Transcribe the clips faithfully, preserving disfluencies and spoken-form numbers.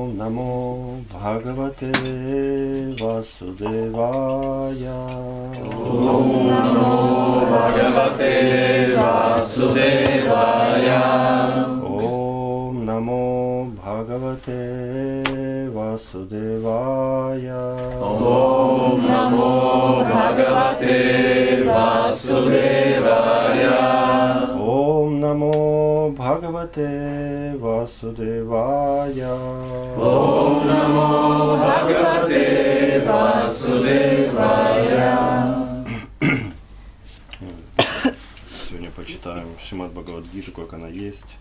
Ом намо Бхагавате Васудевая. Ом намо Бхагавате Васудевая. Ом намо Бхагавате Васудевая. Ом намо Бхагавате Васудевая. Ом намо Бхагавате Васудевая. Ом намо Бхагавате Васудевая. Сегодня почитаем Шримад Бхагавад-гиту, как она есть.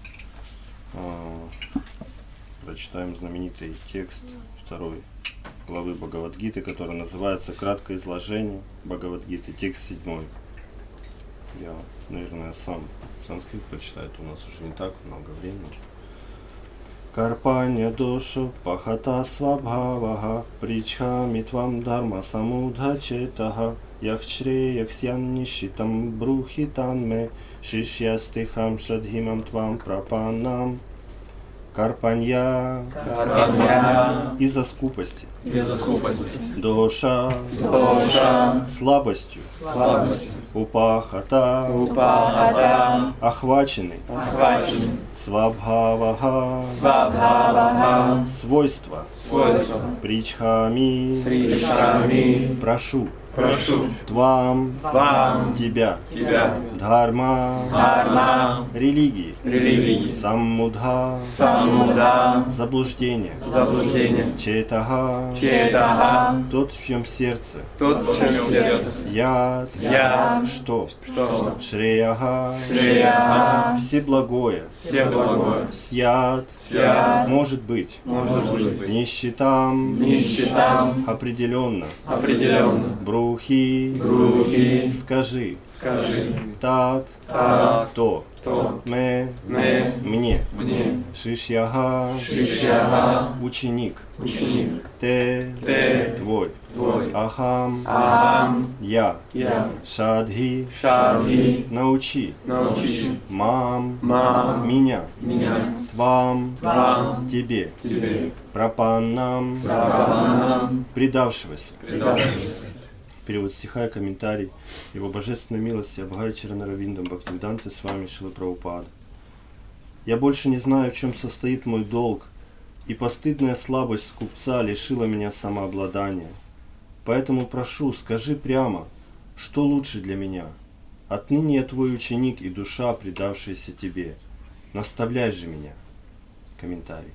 Прочитаем знаменитый текст второй главы Бхагавад-гиты, который называется «Краткое изложение Бхагавад-гиты», текст седьмой. Я, наверное, сам санскрит прочитаю, у нас уже не так много времени. Карпаня дошу пахата свабхаваха причхами твам дharma самудхачетаха яхчре яхсян нишитам брухитан ме шишьястихам шадхимам твам прапанам. Карпанья, Карпанья, из-за скупости, из-за скупости, доша, доша, слабостью, слабостью, упахата, упахата, охваченный, охвачен, свабхаваха, свабхаваха, свойства, свойства, причхами, причхами, прошу, прошу, твам, твам, тебя, тебя, дхарма, дхарма, религии, религии, саммудха, саммуда, заблуждение, заблуждение, четаха, четаха, тот, в чьем сердце, тот, в чем сердце, яд, яд, что, что, шреяха, шреяха, всеблагое, все благое, сьят, сьят, может быть, может быть, нищетам, нищетам, определенно, определенно, брухи, брухи, скажи, скажи, тат, так, то, то, ме, ме, мне, мне, шишьяха, шишьяха, ученик, ученик, те, те, твой, твой, ахам, ахам, я, я, шадхи, шадхи, научи, научи, мам, мам, меня, меня, твам, вам, тебе, тебе, прапаннам, прапанам, предавшегося. предавшись. Перевод стиха и комментарий. Его божественной милости Абхайчарана Равиндам Бхактивиданты с вами Шрила Прабхупада. Я больше не знаю, в чем состоит мой долг, и постыдная слабость скупца лишила меня самообладания. Поэтому прошу, скажи прямо, что лучше для меня. Отныне я твой ученик и душа, предавшаяся тебе. Наставляй же меня. Комментарий.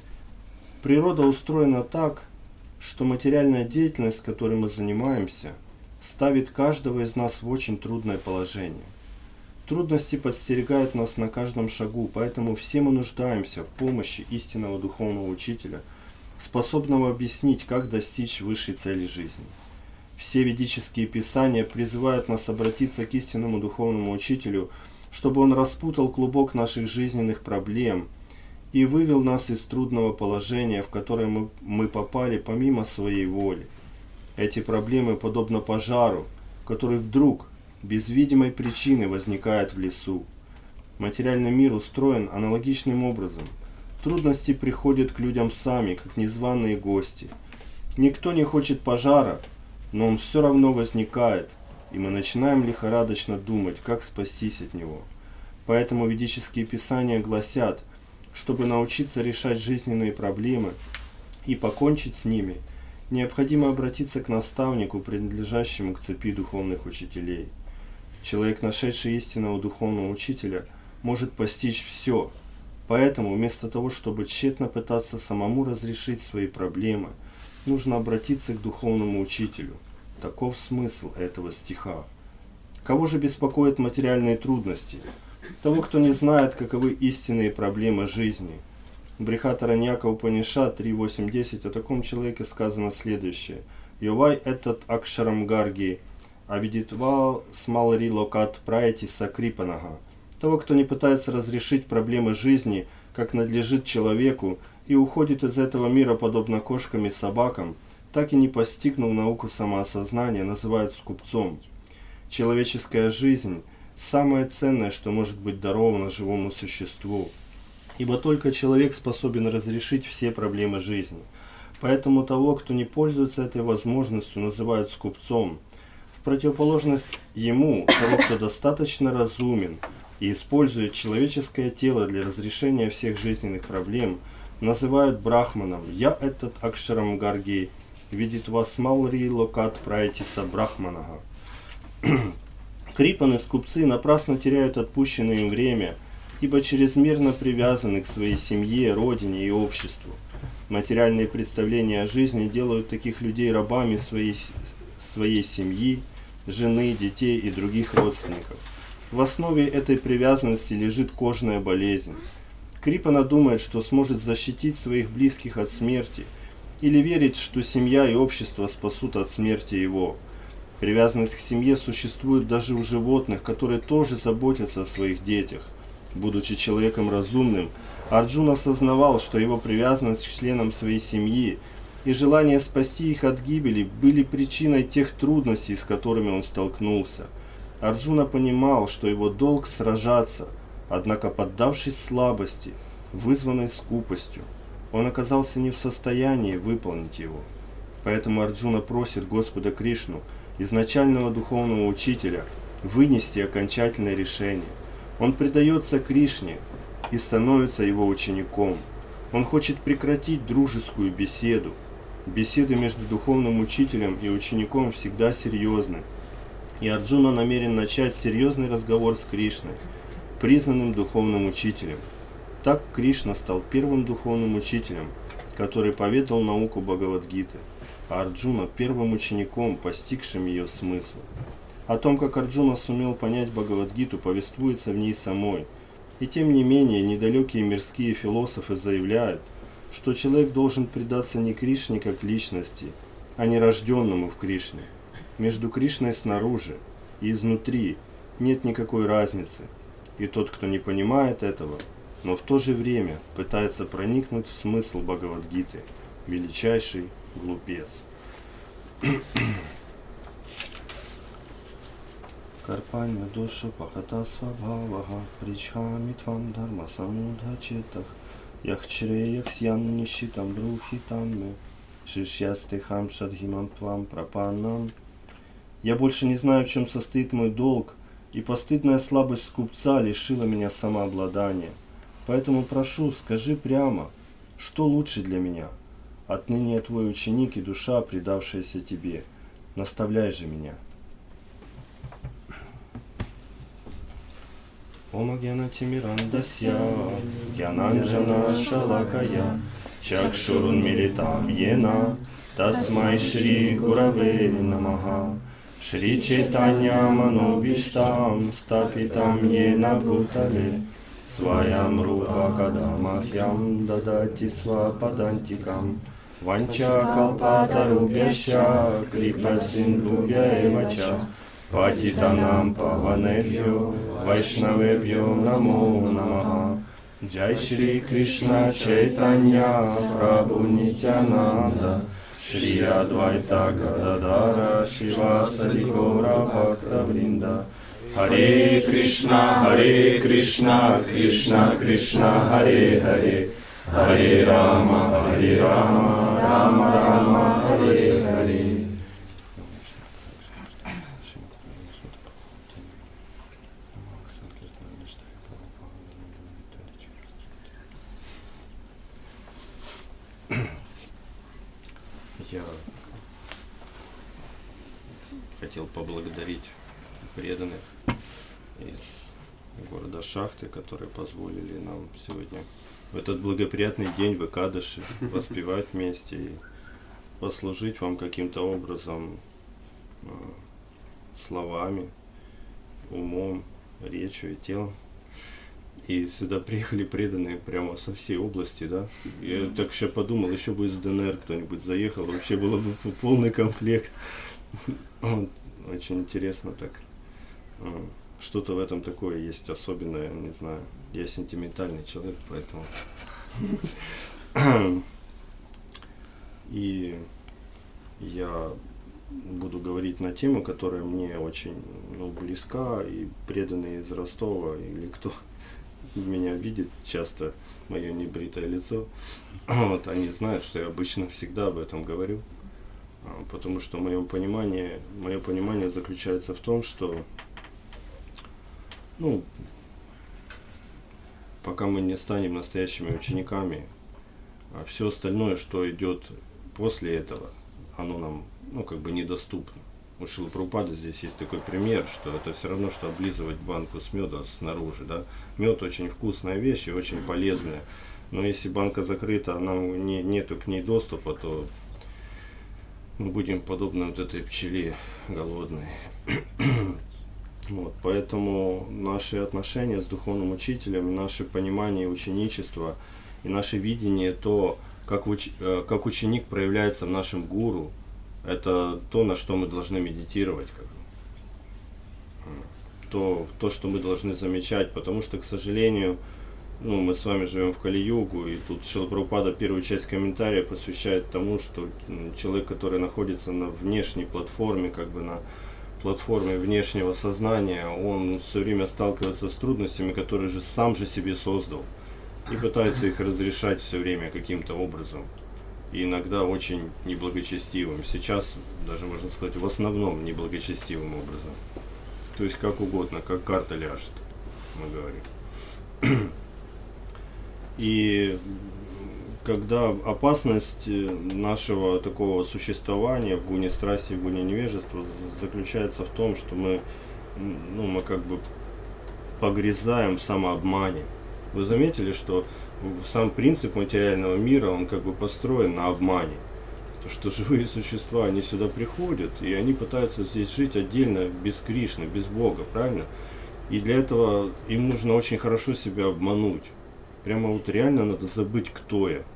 Природа устроена так, что материальная деятельность, которой мы занимаемся, ставит каждого из нас в очень трудное положение. Трудности подстерегают нас на каждом шагу, поэтому все мы нуждаемся в помощи истинного духовного учителя, способного объяснить, как достичь высшей цели жизни. Все ведические писания призывают нас обратиться к истинному духовному учителю, чтобы он распутал клубок наших жизненных проблем и вывел нас из трудного положения, в которое мы, мы попали помимо своей воли. Эти проблемы подобно пожару, который вдруг, без видимой причины, возникает в лесу. Материальный мир устроен аналогичным образом. Трудности приходят к людям сами, как незваные гости. Никто не хочет пожара, но он все равно возникает, и мы начинаем лихорадочно думать, как спастись от него. Поэтому ведические писания гласят, чтобы научиться решать жизненные проблемы и покончить с ними, необходимо обратиться к наставнику, принадлежащему к цепи духовных учителей. Человек, нашедший истинного духовного учителя, может постичь все. Поэтому вместо того, чтобы тщетно пытаться самому разрешить свои проблемы, нужно обратиться к духовному учителю. Таков смысл этого стиха. Кого же беспокоят материальные трудности? Того, кто не знает, каковы истинные проблемы жизни. В Брихатараньяка Упанишад три восемь десять о таком человеке сказано следующее. «Йовай этот акшарам гарги, авидитва смалри локат прайти сакрипанага». Того, кто не пытается разрешить проблемы жизни, как надлежит человеку, и уходит из этого мира подобно кошкам и собакам, так и не постигнув науку самоосознания, называют скупцом. Человеческая жизнь – самое ценное, что может быть даровано живому существу. ибо только человек способен разрешить все проблемы жизни. Поэтому того, кто не пользуется этой возможностью, называют скупцом. В противоположность ему, того, кто достаточно разумен и использует человеческое тело для разрешения всех жизненных проблем, называют брахманом. Я этот Акшарам Гарги, видит вас малри локат прайтиса брахманага. Крипаны, скупцы, напрасно теряют отпущенное им время, ибо чрезмерно привязаны к своей семье, родине и обществу. Материальные представления о жизни делают таких людей рабами своей, своей семьи, жены, детей и других родственников. В основе этой привязанности лежит кожная болезнь. Крипана думает, что сможет защитить своих близких от смерти, или верит, что семья и общество спасут от смерти его. Привязанность к семье существует даже у животных, которые тоже заботятся о своих детях. Будучи человеком разумным, Арджуна осознавал, что его привязанность к членам своей семьи и желание спасти их от гибели были причиной тех трудностей, с которыми он столкнулся. Арджуна понимал, что его долг сражаться, однако, поддавшись слабости, вызванной скупостью, он оказался не в состоянии выполнить его. Поэтому Арджуна просит Господа Кришну, изначального духовного учителя, вынести окончательное решение. Он предается Кришне и становится его учеником. Он хочет прекратить дружескую беседу. Беседы между духовным учителем и учеником всегда серьезны. И Арджуна намерен начать серьезный разговор с Кришной, признанным духовным учителем. Так Кришна стал первым духовным учителем, который поведал науку Бхагавад-гиты, а Арджуна первым учеником, постигшим ее смысл. О том, как Арджуна сумел понять Бхагавад-гиту, повествуется в ней самой. И тем не менее, недалекие мирские философы заявляют, что человек должен предаться не Кришне как личности, а не рожденному в Кришне. Между Кришной снаружи и изнутри нет никакой разницы, и тот, кто не понимает этого, но в то же время пытается проникнуть в смысл Бхагавад-гиты, величайший глупец. Карпанья душа пахата свабхаваха причхами твам дхарма самудхачетах яхчреях сьян нишитам брухитамме шишьястехам шадхимам твам прапанам. Я больше не знаю, в чем состоит мой долг, и постыдная слабость скупца лишила меня самообладания. Поэтому прошу, скажи прямо, что лучше для меня? Отныне я твой ученик и душа, предавшаяся тебе. Наставляй же меня. Ома гьяна тимирандасья, гьянанджана шалакая, чакшурун милитам йена, тасмай шри гураве намаха, шри чайтанья манобиштам, стапитам йена бхутале, сваям рупа кадамахьям дадати свападантикам, ванча калпатарубьяща, крипа синдхубья эвача, патитанам паванебьё, вайшнавебьё намо намаха. Джай Шри Кришна Чайтанья Прабху Нитянанда, Шри Адвайта Гададара Шивасади Гора Бхактавринда. Харе Кришна, Харе Кришна, Кришна Кришна, Харе Харе, Харе Рама, Харе Рама, Рама Рама, Харе Харе. Я хотел поблагодарить преданных из города Шахты, которые позволили нам сегодня в этот благоприятный день в Экадаши воспевать вместе и послужить вам каким-то образом э, словами, умом, речью и телом. И сюда приехали преданные прямо со всей области, да. Я так еще подумал, еще бы из ДНР кто-нибудь заехал, вообще было бы полный комплект. Вот. Очень интересно так. Что-то в этом такое есть особенное, не знаю. Я сентиментальный человек, поэтому. И я буду говорить на тему, которая мне очень, ну, близка, и преданные из Ростова, или кто меня видят часто, мое небритое лицо, вот, они знают, что я обычно всегда об этом говорю. Потому что мое понимание, мое понимание заключается в том, что ну, пока мы не станем настоящими учениками, а все остальное, что идет после этого, оно нам, ну, как бы недоступно. У Шрилы Прабхупады здесь есть такой пример, что это все равно, что облизывать банку с меда снаружи. Да? Мед очень вкусная вещь и очень полезная. Но если банка закрыта, нам не, нету к ней доступа, то мы будем подобны вот этой пчеле голодной. Вот, поэтому наши отношения с духовным учителем, наше понимание ученичества и наше видение, то, как, уч, как ученик проявляется в нашем гуру, это то, на что мы должны медитировать, как бы. то, то, что мы должны замечать, потому что, к сожалению, ну, мы с вами живем в Кали-югу, и тут Шрила Прабхупада первую часть комментария посвящает тому, что человек, который находится на внешней платформе, как бы на платформе внешнего сознания, он все время сталкивается с трудностями, которые же сам же себе создал, и пытается их разрешать все время каким-то образом, и иногда очень неблагочестивым, сейчас даже можно сказать в основном неблагочестивым образом, то есть как угодно, как карта ляжет, мы говорим. И когда опасность нашего такого существования в гуне страсти, в гуне невежества заключается в том, что мы, ну, мы как бы погрязаем в самообмане. Вы заметили, что сам принцип материального мира, он как бы построен на обмане. То, что живые существа, они сюда приходят, и они пытаются здесь жить отдельно, без Кришны, без Бога, правильно? И для этого им нужно очень хорошо себя обмануть. Прямо вот реально надо забыть, кто я.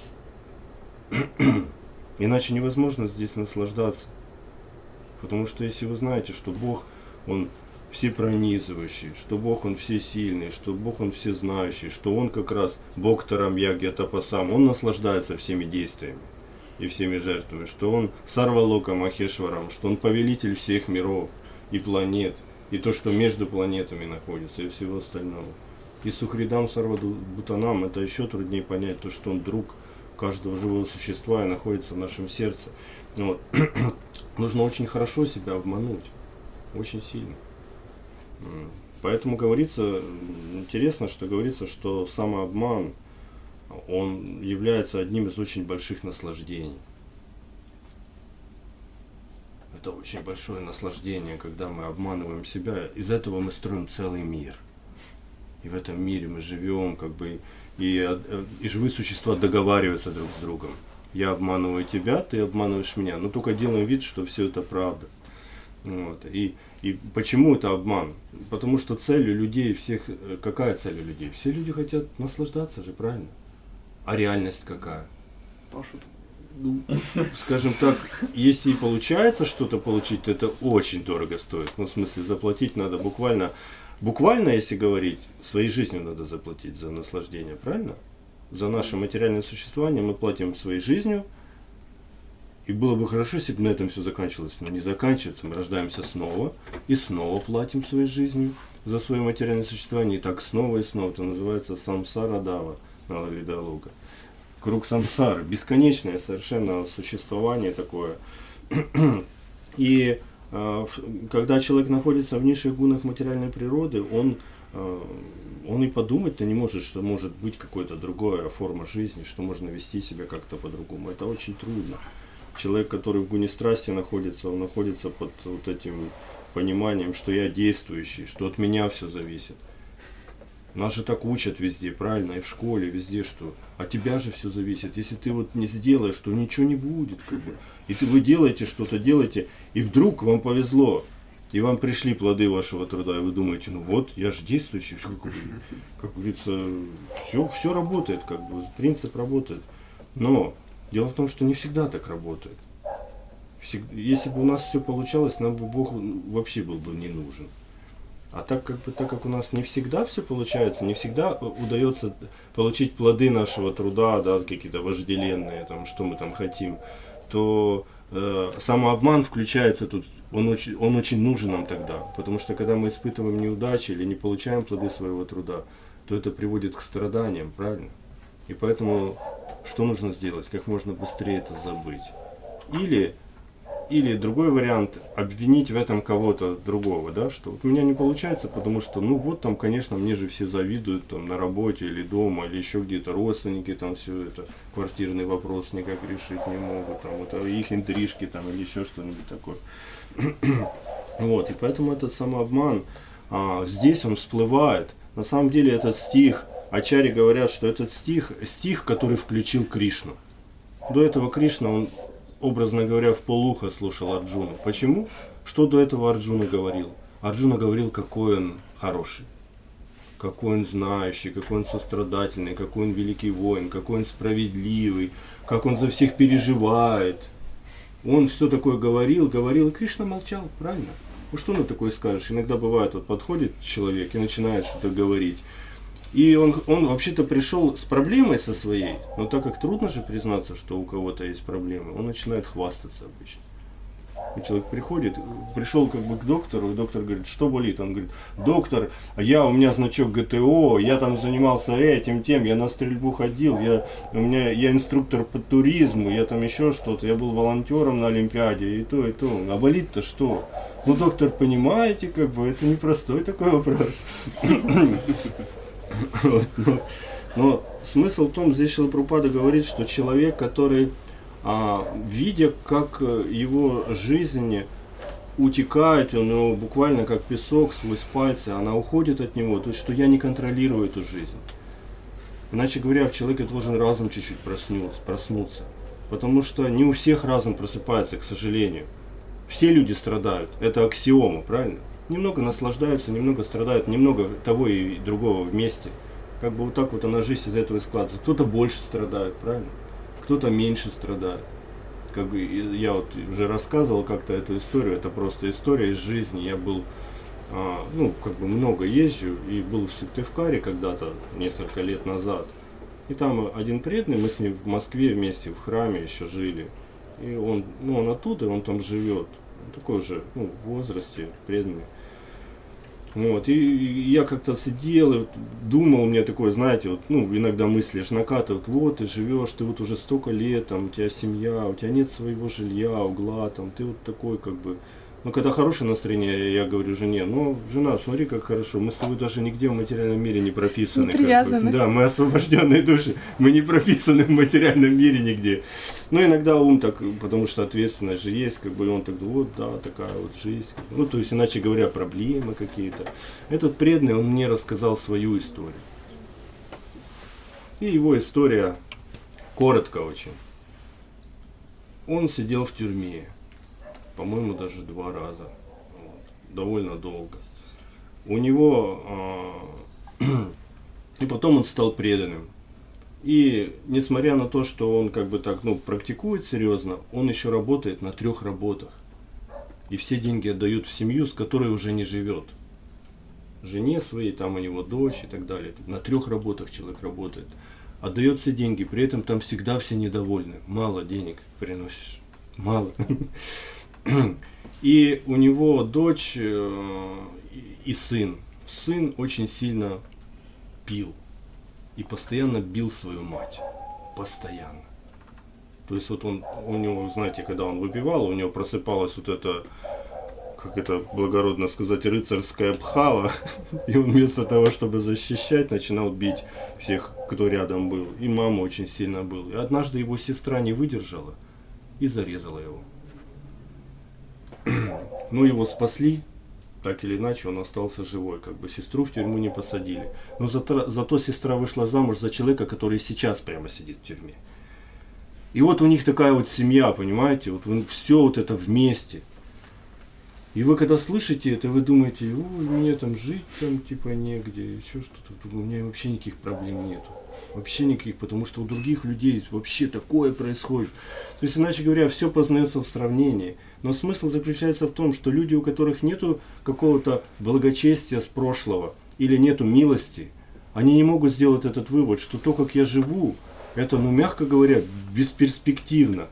Иначе невозможно здесь наслаждаться. Потому что если вы знаете, что Бог, Он всепронизывающий, что Бог, Он всесильный, что Бог, Он всезнающий, что Он как раз Бог Тарам Яги Атапасам, Он наслаждается всеми действиями и всеми жертвами, что Он Сарвалока Махешварам, что Он повелитель всех миров и планет, и то, что между планетами находится, и всего остального. И Сухридам Сарвабхутанам, это еще труднее понять, то, что он друг каждого живого существа и находится в нашем сердце. Вот. Нужно очень хорошо себя обмануть, очень сильно. Поэтому говорится, интересно, что говорится, что самообман, он является одним из очень больших наслаждений. Это очень большое наслаждение, когда мы обманываем себя. Из этого мы строим целый мир. И в этом мире мы живем, как бы, и, и живые существа договариваются друг с другом. Я обманываю тебя, ты обманываешь меня, но только делаем вид, что все это правда. Вот. И, и почему это обман? Потому что цель у людей всех, какая цель у людей? Все люди хотят наслаждаться же, правильно? А реальность какая? Пашут. Ну, скажем так, если и получается что-то получить, то это очень дорого стоит. Ну, в смысле, заплатить надо буквально... Буквально, если говорить, своей жизнью надо заплатить за наслаждение, правильно? За наше материальное существование мы платим своей жизнью. И было бы хорошо, если бы на этом все заканчивалось. Но не заканчивается. Мы рождаемся снова и снова платим своей жизнью за свое материальное существование. И так снова и снова. Это называется самсара дава, налавидалуга. Круг самсары. Бесконечное совершенно существование такое. И когда человек находится в низших гунах материальной природы, он, он и подумать-то не может, что может быть какая-то другая форма жизни, что можно вести себя как-то по-другому. Это очень трудно. Человек, который в гуне страсти находится, он находится под вот этим пониманием, что я действующий, что от меня все зависит. Нас же так учат везде, правильно, и в школе, везде, что от тебя же все зависит. Если ты вот не сделаешь, то ничего не будет. Как бы. И ты, вы делаете что-то, делаете, и вдруг вам повезло, и вам пришли плоды вашего труда, и вы думаете, ну вот, я же действующий, как, как говорится, все, все работает, как бы, принцип работает. Но дело в том, что не всегда так работает. Всегда, если бы у нас все получалось, нам бы Бог вообще был бы не нужен. А так как, бы, так как у нас не всегда все получается, не всегда удается получить плоды нашего труда, да, какие-то вожделенные, там, что мы там хотим, то э, самообман включается тут, он очень, он очень нужен нам тогда. Потому что когда мы испытываем неудачи или не получаем плоды своего труда, то это приводит к страданиям, правильно? И поэтому что нужно сделать? Как можно быстрее это забыть? Или, или другой вариант, обвинить в этом кого-то другого, да, что вот у меня не получается, потому что, ну вот там, конечно, мне же все завидуют там на работе или дома, или еще где-то родственники, там все это, квартирный вопрос никак решить не могут, там вот их интрижки там или еще что-нибудь такое. Вот, и поэтому этот самообман, а, здесь он всплывает. На самом деле этот стих, ачари говорят, что этот стих, стих, который включил Кришну. До этого Кришна, он, образно говоря, в полуха слушал Арджуну. Почему? Что до этого Арджуна говорил? Арджуна говорил, какой он хороший, какой он знающий, какой он сострадательный, какой он великий воин, какой он справедливый, как он за всех переживает. Он все такое говорил, говорил, и Кришна молчал, правильно? Ну что на такое скажешь? Иногда бывает, вот подходит человек и начинает что-то говорить. И он, он вообще-то пришел с проблемой со своей, но так как трудно же признаться, что у кого-то есть проблемы, он начинает хвастаться обычно. И человек приходит, пришел как бы к доктору, и доктор говорит, что болит? Он говорит, доктор, я, у меня значок ГТО, я там занимался этим, тем, я на стрельбу ходил, я, у меня, я инструктор по туризму, я там еще что-то, я был волонтером на Олимпиаде, и то, и то. А болит-то что? Ну, доктор, понимаете, как бы, это непростой такой вопрос. Вот, но, но смысл в том, здесь Шрила Прабхупада говорит, что человек, который, а, видя, как его жизнь утекает, у него буквально как песок сквозь пальцы, она уходит от него, то есть, что я не контролирую эту жизнь. Иначе говоря, в человеке должен разум чуть-чуть проснуться, проснуться, потому что не у всех разум просыпается, к сожалению. Все люди страдают, это аксиома, правильно? Немного наслаждаются, немного страдают, немного того и другого вместе. Как бы вот так вот она жизнь из этого и складывается. Кто-то больше страдает, правильно? Кто-то меньше страдает. Как бы я вот уже рассказывал как-то эту историю, это просто история из жизни. Я был, а, ну, как бы много езжу и был в Сыктывкаре когда-то, несколько лет назад. И там один преданный, мы с ним в Москве вместе в храме еще жили. И он, ну, он оттуда, он там живет. Такой же, ну, в возрасте, преданный. Вот, и, и я как-то сидел и думал, у меня такое, знаете, вот, ну, иногда мысли аж накатывают, вот ты живешь, ты вот уже столько лет, там, у тебя семья, у тебя нет своего жилья, угла, там, ты вот такой, как бы, ну, когда хорошее настроение, я говорю жене, ну, жена, смотри, как хорошо, мы с тобой даже нигде в материальном мире не прописаны. Не привязаны. Как бы. Да, мы освобожденные души, мы не прописаны в материальном мире нигде. Ну, иногда ум так, потому что ответственность же есть, как бы, и он так, вот, да, такая вот жизнь. Ну, то есть, иначе говоря, проблемы какие-то. Этот преданный, он мне рассказал свою историю. И его история коротко очень. Он сидел в тюрьме. По-моему, даже два раза. Вот. Довольно долго. У него... Э, и потом он стал преданным. И несмотря на то, что он как бы так, ну, практикует серьезно, он еще работает на трех работах. И все деньги отдают в семью, с которой уже не живет. Жене своей, там у него дочь и так далее. На трех работах человек работает. Отдает все деньги, при этом там всегда все недовольны. Мало денег приносишь. Мало. И у него дочь и сын. Сын очень сильно пил. И постоянно бил свою мать. Постоянно. То есть вот он, у него, знаете, когда он выпивал, у него просыпалась вот эта, как это благородно сказать, рыцарская бхава. И он вместо того, чтобы защищать, начинал бить всех, кто рядом был. И мама очень сильно была. И однажды его сестра не выдержала и зарезала его. Но его спасли, так или иначе он остался живой, как бы сестру в тюрьму не посадили. Но зато, зато сестра вышла замуж за человека, который сейчас прямо сидит в тюрьме. И вот у них такая вот семья, понимаете, вот все вот это вместе. И вы когда слышите это, вы думаете, ой, мне там жить там типа негде, еще что-то, у меня вообще никаких проблем нету. Вообще никаких, потому что у других людей вообще такое происходит. То есть, иначе говоря, все познается в сравнении. Но смысл заключается в том, что люди, у которых нету какого-то благочестия с прошлого или нету милости, они не могут сделать этот вывод, что то, как я живу, это, ну, мягко говоря, бесперспективно.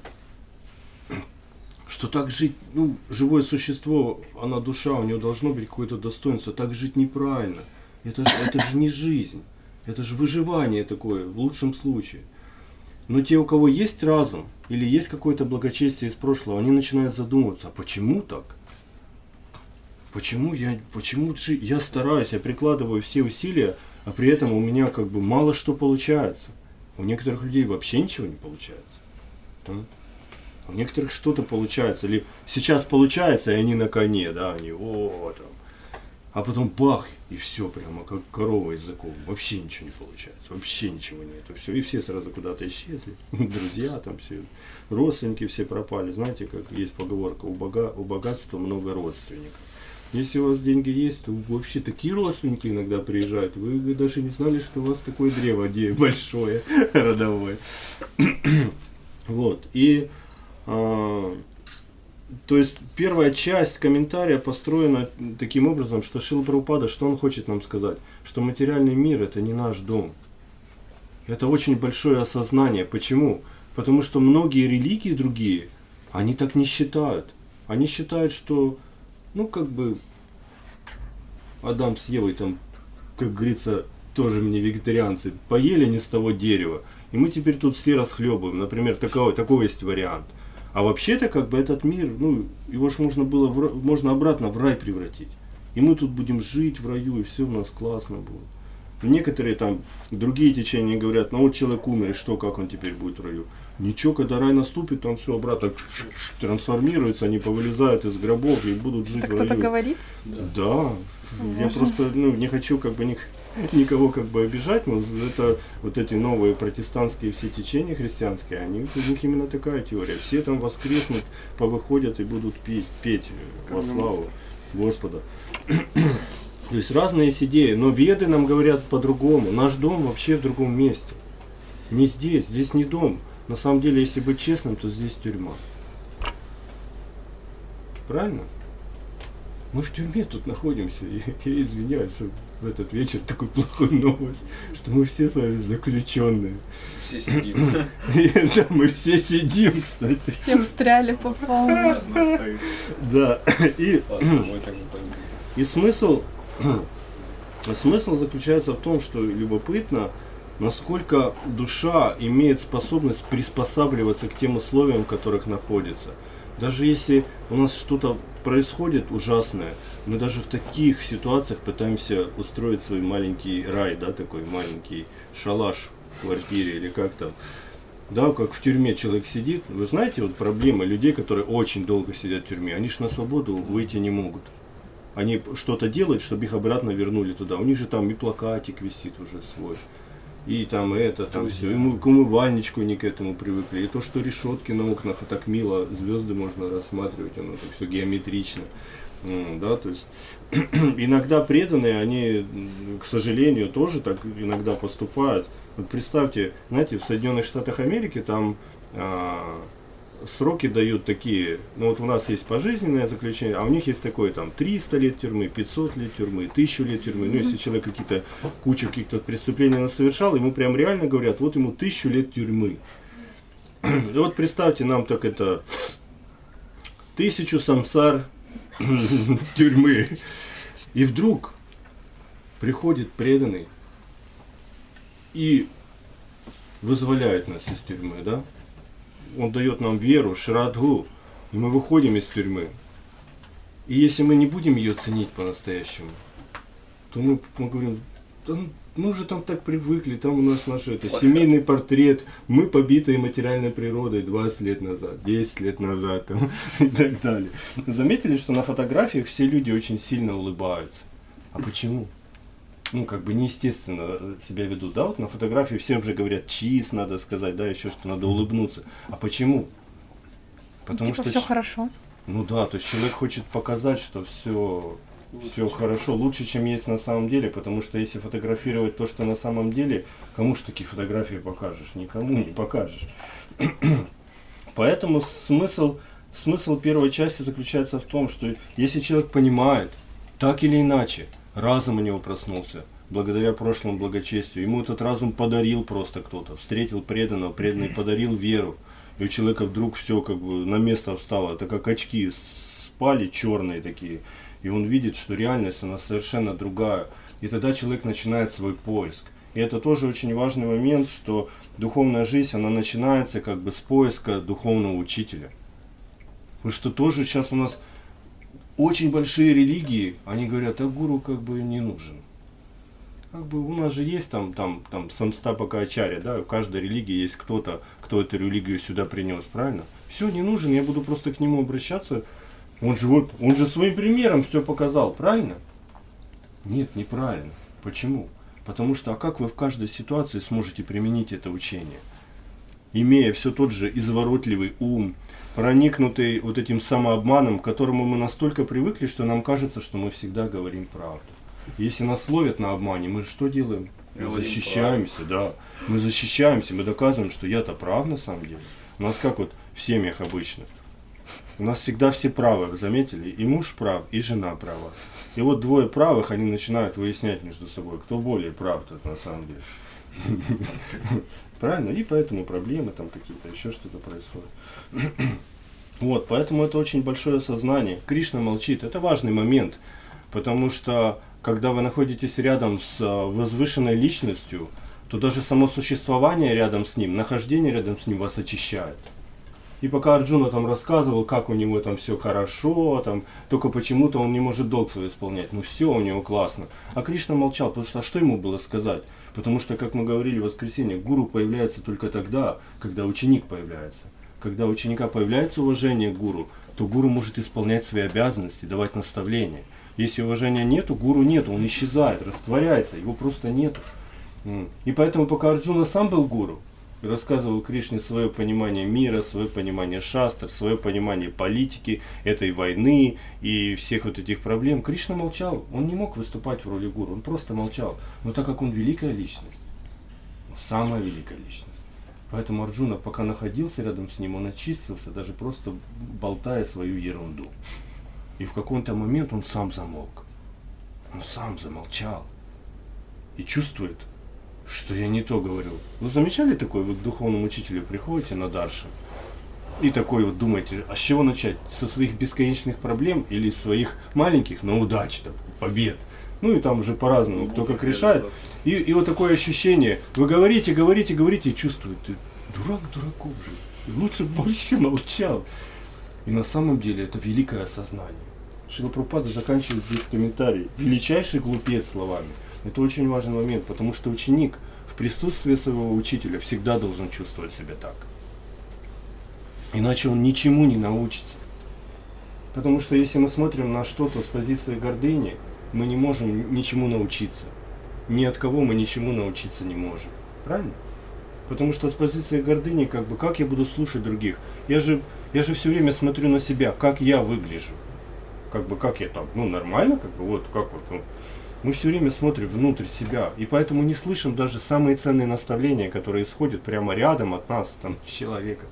Что так жить, ну, живое существо, она душа, у нее должно быть какое-то достоинство, так жить неправильно. Это, это же не жизнь. Это же выживание такое, в лучшем случае. Но те, у кого есть разум, или есть какое-то благочестие из прошлого, они начинают задумываться, а почему так? Почему я, почему же я стараюсь, я прикладываю все усилия, а при этом у меня как бы мало что получается. У некоторых людей вообще ничего не получается. Да? У некоторых что-то получается. Или сейчас получается, и они на коне, да, они о, там. А потом бах, и все прямо как корова языком. Вообще ничего не получается, вообще ничего нету. Все, и все сразу куда-то исчезли. Друзья там все, родственники все пропали. Знаете, как есть поговорка, у, бога, у богатства много родственников. Если у вас деньги есть, то вообще такие родственники иногда приезжают. Вы даже не знали, что у вас такое древо большое, родовое. Вот. И а, то есть первая часть комментария построена таким образом, что Шрила Прабхупада, что он хочет нам сказать? Что материальный мир это не наш дом. Это очень большое осознание. Почему? Потому что многие религии другие, они так не считают. Они считают, что ну, как бы, Адам с Евой там, как говорится, тоже мне вегетарианцы, поели не с того дерева, и мы теперь тут все расхлебываем. Например, такой, такой есть вариант. А вообще-то, как бы, этот мир, ну, его ж можно было, в, можно обратно в рай превратить. И мы тут будем жить в раю, и все у нас классно будет. Некоторые там, другие течения говорят, ну вот человек умер, и что, как он теперь будет в раю? Ничего, когда рай наступит, там все обратно трансформируется, они повылезают из гробов и будут жить так в раю. кто-то говорит? Да. да. Я просто ну, не хочу как бы ник, никого как бы обижать, но это вот эти новые протестантские все течения христианские, они, у них именно такая теория. Все там воскреснут, повыходят и будут петь, петь во славу Господа. То есть разные есть идеи, но веды нам говорят по-другому. Наш дом вообще в другом месте. Не здесь, здесь не дом. На самом деле, если быть честным, то здесь тюрьма. Правильно? Мы в тюрьме тут находимся. Я, я извиняюсь, что в этот вечер такой плохой новость, что мы все с вами заключенные. Все сидим. Да, мы все сидим, кстати. Все встряли по полной. Да. И, и смысл, смысл заключается в том, что любопытно, насколько душа имеет способность приспосабливаться к тем условиям, в которых находится. Даже если у нас что-то происходит ужасное, мы даже в таких ситуациях пытаемся устроить свой маленький рай, да, такой маленький шалаш в квартире или как там. Да, как в тюрьме человек сидит. Вы знаете, вот проблема людей, которые очень долго сидят в тюрьме, они же на свободу выйти не могут. Они что-то делают, чтобы их обратно вернули туда. У них же там и плакатик висит уже свой. И там это, там все. И мы к умывальничку не к этому привыкли. И то, что решетки на окнах, а так мило, звезды можно рассматривать, оно так все геометрично. Да, то есть иногда преданные, они, к сожалению, тоже так иногда поступают. Вот представьте, знаете, в Соединенных Штатах Америки там а, сроки дают такие, ну вот у нас есть пожизненное заключение, а у них есть такое там триста лет тюрьмы, пятьсот лет тюрьмы, тысячу лет тюрьмы. Ну если человек какие-то кучу каких-то преступлений совершал, ему прям реально говорят, вот ему тысячу лет тюрьмы. И вот представьте нам так это тысячу самсар тюрьмы. И вдруг приходит преданный и вызволяет нас из тюрьмы, да? Он дает нам веру, шрадху, и мы выходим из тюрьмы. И если мы не будем ее ценить по-настоящему, то мы, мы говорим, да, мы уже там так привыкли, там у нас наш это, семейный портрет, мы побитые материальной природой двадцать лет назад, десять лет назад там, и так далее. Заметили, что на фотографиях все люди очень сильно улыбаются? А почему? Ну, как бы неестественно себя ведут, да, вот на фотографии всем же говорят чиз, надо сказать, да, еще что надо улыбнуться. А почему? Потому типа что... все хорошо. Ну да, то есть человек хочет показать, что все, все хорошо, лучше, чем есть на самом деле, потому что если фотографировать то, что на самом деле, кому же такие фотографии покажешь? Никому не покажешь. Поэтому смысл, смысл первой части заключается в том, что если человек понимает, так или иначе, разум у него проснулся, благодаря прошлому благочестию. Ему этот разум подарил просто кто-то. Встретил преданного, преданный подарил веру. И у человека вдруг все как бы на место встало. Это как очки спали черные такие. И он видит, что реальность, она совершенно другая. И тогда человек начинает свой поиск. И это тоже очень важный момент, что духовная жизнь, она начинается как бы с поиска духовного учителя. Потому что тоже сейчас у нас очень большие религии, они говорят, а гуру как бы не нужен. Как бы у нас же есть там, там, там самстапакачарья, да, в каждой религии есть кто-то, кто эту религию сюда принес, правильно? Все, не нужен, я буду просто к нему обращаться. Он же вот, он же своим примером все показал, правильно? Нет, неправильно. Почему? Потому что, а как вы в каждой ситуации сможете применить это учение? Имея все тот же изворотливый ум, проникнутый вот этим самообманом, к которому мы настолько привыкли, что нам кажется, что мы всегда говорим правду. Если нас ловят на обмане, мы же что делаем? Мы Говорим защищаемся, да. Мы защищаемся, мы доказываем, что я-то прав на самом деле. У нас как вот в семьях обычно. У нас всегда все правы, вы заметили? И муж прав, и жена права. И вот двое правых, они начинают выяснять между собой, кто более прав тут на самом деле. Правильно? И поэтому проблемы там какие-то, еще что-то происходит. Вот, поэтому это очень большое осознание. Кришна молчит. Это важный момент, потому что когда вы находитесь рядом с возвышенной личностью, то даже само существование рядом с ним, нахождение рядом с ним вас очищает. И пока Арджуна там рассказывал, как у него там все хорошо, там, только почему-то он не может долг свой исполнять. Ну все у него классно. А Кришна молчал, потому что а что ему было сказать? Потому что, как мы говорили в воскресенье, гуру появляется только тогда, когда ученик появляется. Когда у ученика появляется уважение к гуру, то гуру может исполнять свои обязанности, давать наставления. Если уважения нету, гуру нету, он исчезает, растворяется, его просто нету. И поэтому, пока Арджуна сам был гуру, и рассказывал Кришне свое понимание мира, свое понимание шастр, свое понимание политики, этой войны и всех вот этих проблем, Кришна молчал. Он не мог выступать в роли гуру, он просто молчал. Но так как он великая личность, самая великая личность, поэтому Арджуна, пока находился рядом с ним, он очистился, даже просто болтая свою ерунду. И в какой-то момент он сам замолк. Он сам замолчал. И чувствует, что я не то говорю. Вы замечали такое? Вы к духовному учителю приходите на дарши и такой вот думаете, а с чего начать? Со своих бесконечных проблем или своих маленьких, но удач, там, побед? Ну и там уже по-разному, кто как решает. И, и вот такое ощущение, вы говорите, говорите, говорите и чувствуете, дурак дураков же. Лучше больше молчал. И на самом деле это великое осознание. Шрила Прабхупада заканчивает здесь комментарий. Величайший глупец словами. Это очень важный момент, потому что ученик в присутствии своего учителя всегда должен чувствовать себя так. Иначе он ничему не научится. Потому что если мы смотрим на что-то с позиции гордыни, мы не можем ничему научиться. Ни от кого мы ничему научиться не можем. Правильно? Потому что с позиции гордыни, как бы, как я буду слушать других? Я же, я же все время смотрю на себя, как я выгляжу. Как бы, как я там, ну, нормально, как бы, вот, как вот, ну. Мы все время смотрим внутрь себя, и поэтому не слышим даже самые ценные наставления, которые исходят прямо рядом от нас, там, человека.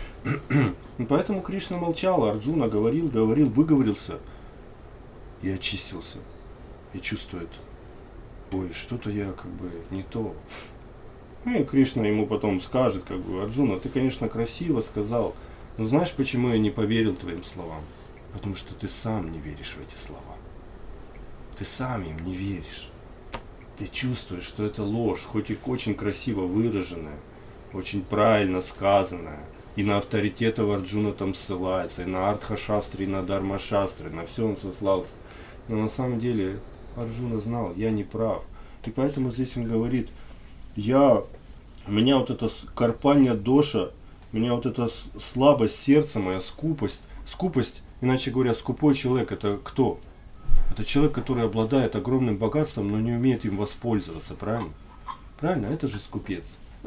И поэтому Кришна молчал, Арджуна говорил, говорил, выговорился и очистился. И чувствует, ой, что-то я как бы не то. Ну и Кришна ему потом скажет, как бы, Арджуна, ты, конечно, красиво сказал, но знаешь, почему я не поверил твоим словам? Потому что ты сам не веришь в эти слова. Ты сам им не веришь. Ты чувствуешь, что это ложь, хоть и очень красиво выраженная, очень правильно сказанная. И на авторитет Арджуна там ссылается, и на Артха-шастры, и на Дарма-шастры, на все он сослался. Но на самом деле Арджуна знал, я не прав. И поэтому здесь он говорит, я, у меня вот эта карпанья доша, у меня вот эта слабость сердца, моя скупость. Скупость, иначе говоря, скупой человек, это кто? Это человек, который обладает огромным богатством, но не умеет им воспользоваться, правильно? Правильно? Это же скупец.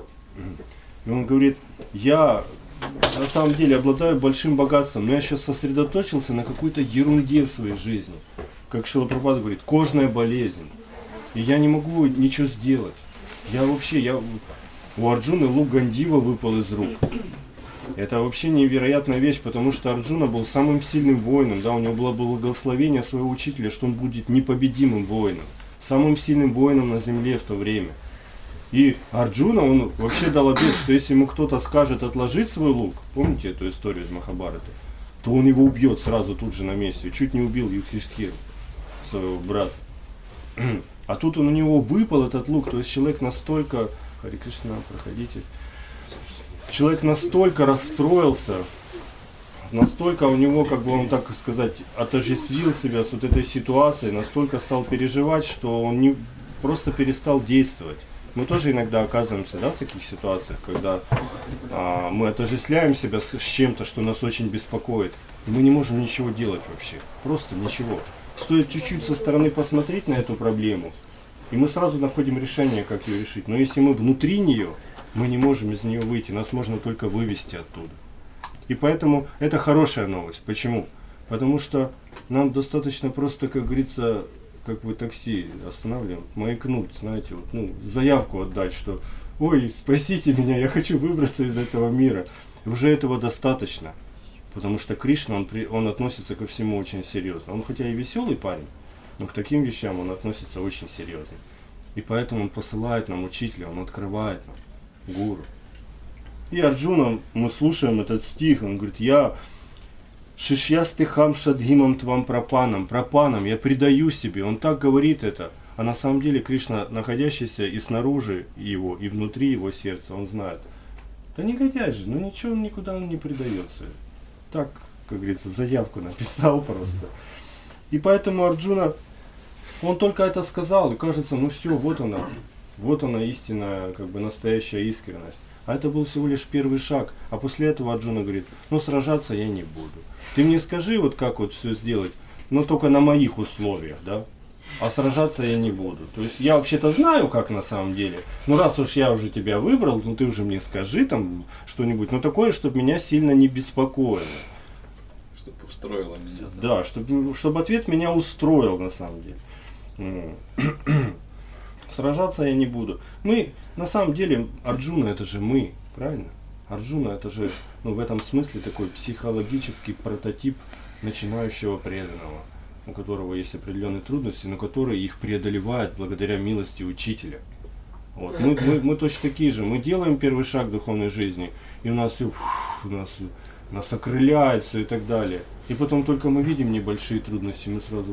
И он говорит, я на самом деле обладаю большим богатством, но я сейчас сосредоточился на какой-то ерунде в своей жизни. Как Шрила Прабхупада говорит, кожная болезнь. И я не могу ничего сделать. Я вообще, я... у Арджуны лук Гандива выпал из рук. Это вообще невероятная вещь, потому что Арджуна был самым сильным воином, да, у него было благословение своего учителя, что он будет непобедимым воином, самым сильным воином на земле в то время. И Арджуна, он вообще дал обет, что если ему кто-то скажет отложить свой лук, помните эту историю из Махабхараты, то он его убьет сразу тут же на месте, чуть не убил Юдхиштхиру, своего брата. А тут он, у него выпал этот лук, то есть человек настолько, Харе Кришна, проходите, человек настолько расстроился, настолько у него, как бы он так сказать, отождествил себя с вот этой ситуацией, настолько стал переживать, что он не просто перестал действовать. Мы тоже иногда оказываемся, да, в таких ситуациях, когда а, мы отождествляем себя с, с чем-то, что нас очень беспокоит, и мы не можем ничего делать вообще, просто ничего. Стоит чуть-чуть со стороны посмотреть на эту проблему, и мы сразу находим решение, как ее решить. Но если мы внутри нее, мы не можем из нее выйти, нас можно только вывести оттуда. И поэтому это хорошая новость. Почему? Потому что нам достаточно просто, как говорится, как бы такси останавливаем, маякнуть, знаете, вот, ну, заявку отдать, что ой, спасите меня, я хочу выбраться из этого мира. И уже этого достаточно. Потому что Кришна, он, при, он относится ко всему очень серьезно. Он хотя и веселый парень, но к таким вещам он относится очень серьезно. И поэтому он посылает нам учителя, он открывает нам гуру. И Арджуна, мы слушаем этот стих, он говорит, я шишьястыхам шадхимам твам пропанам, пропанам, я предаю себе. Он так говорит это, а на самом деле Кришна, находящийся и снаружи его, и внутри его сердца, он знает. Да негодяй же, ну ничего, никуда он не предается. Так, как говорится, заявку написал просто. И поэтому Арджуна, он только это сказал, и кажется, ну все, вот она, вот она истинная, как бы настоящая искренность. А это был всего лишь первый шаг. А после этого Арджуна говорит, ну сражаться я не буду. Ты мне скажи, вот как вот все сделать, но только на моих условиях, да? А сражаться я не буду. То есть я вообще-то знаю, как на самом деле. Ну раз уж я уже тебя выбрал, ну ты уже мне скажи там что-нибудь. Но такое, чтобы меня сильно не беспокоило. Чтобы устроило меня. Да, чтобы, чтобы ответ меня устроил на самом деле. Сражаться я не буду. Мы, на самом деле, Арджуна это же мы, правильно? Арджуна это же, ну, в этом смысле такой психологический прототип начинающего преданного, у которого есть определенные трудности, но который их преодолевает благодаря милости учителя. Вот. Мы, мы, мы точно такие же. Мы делаем первый шаг в духовной жизни, и у нас все, у нас, нас окрыляет все и так далее. И потом только мы видим небольшие трудности, мы сразу...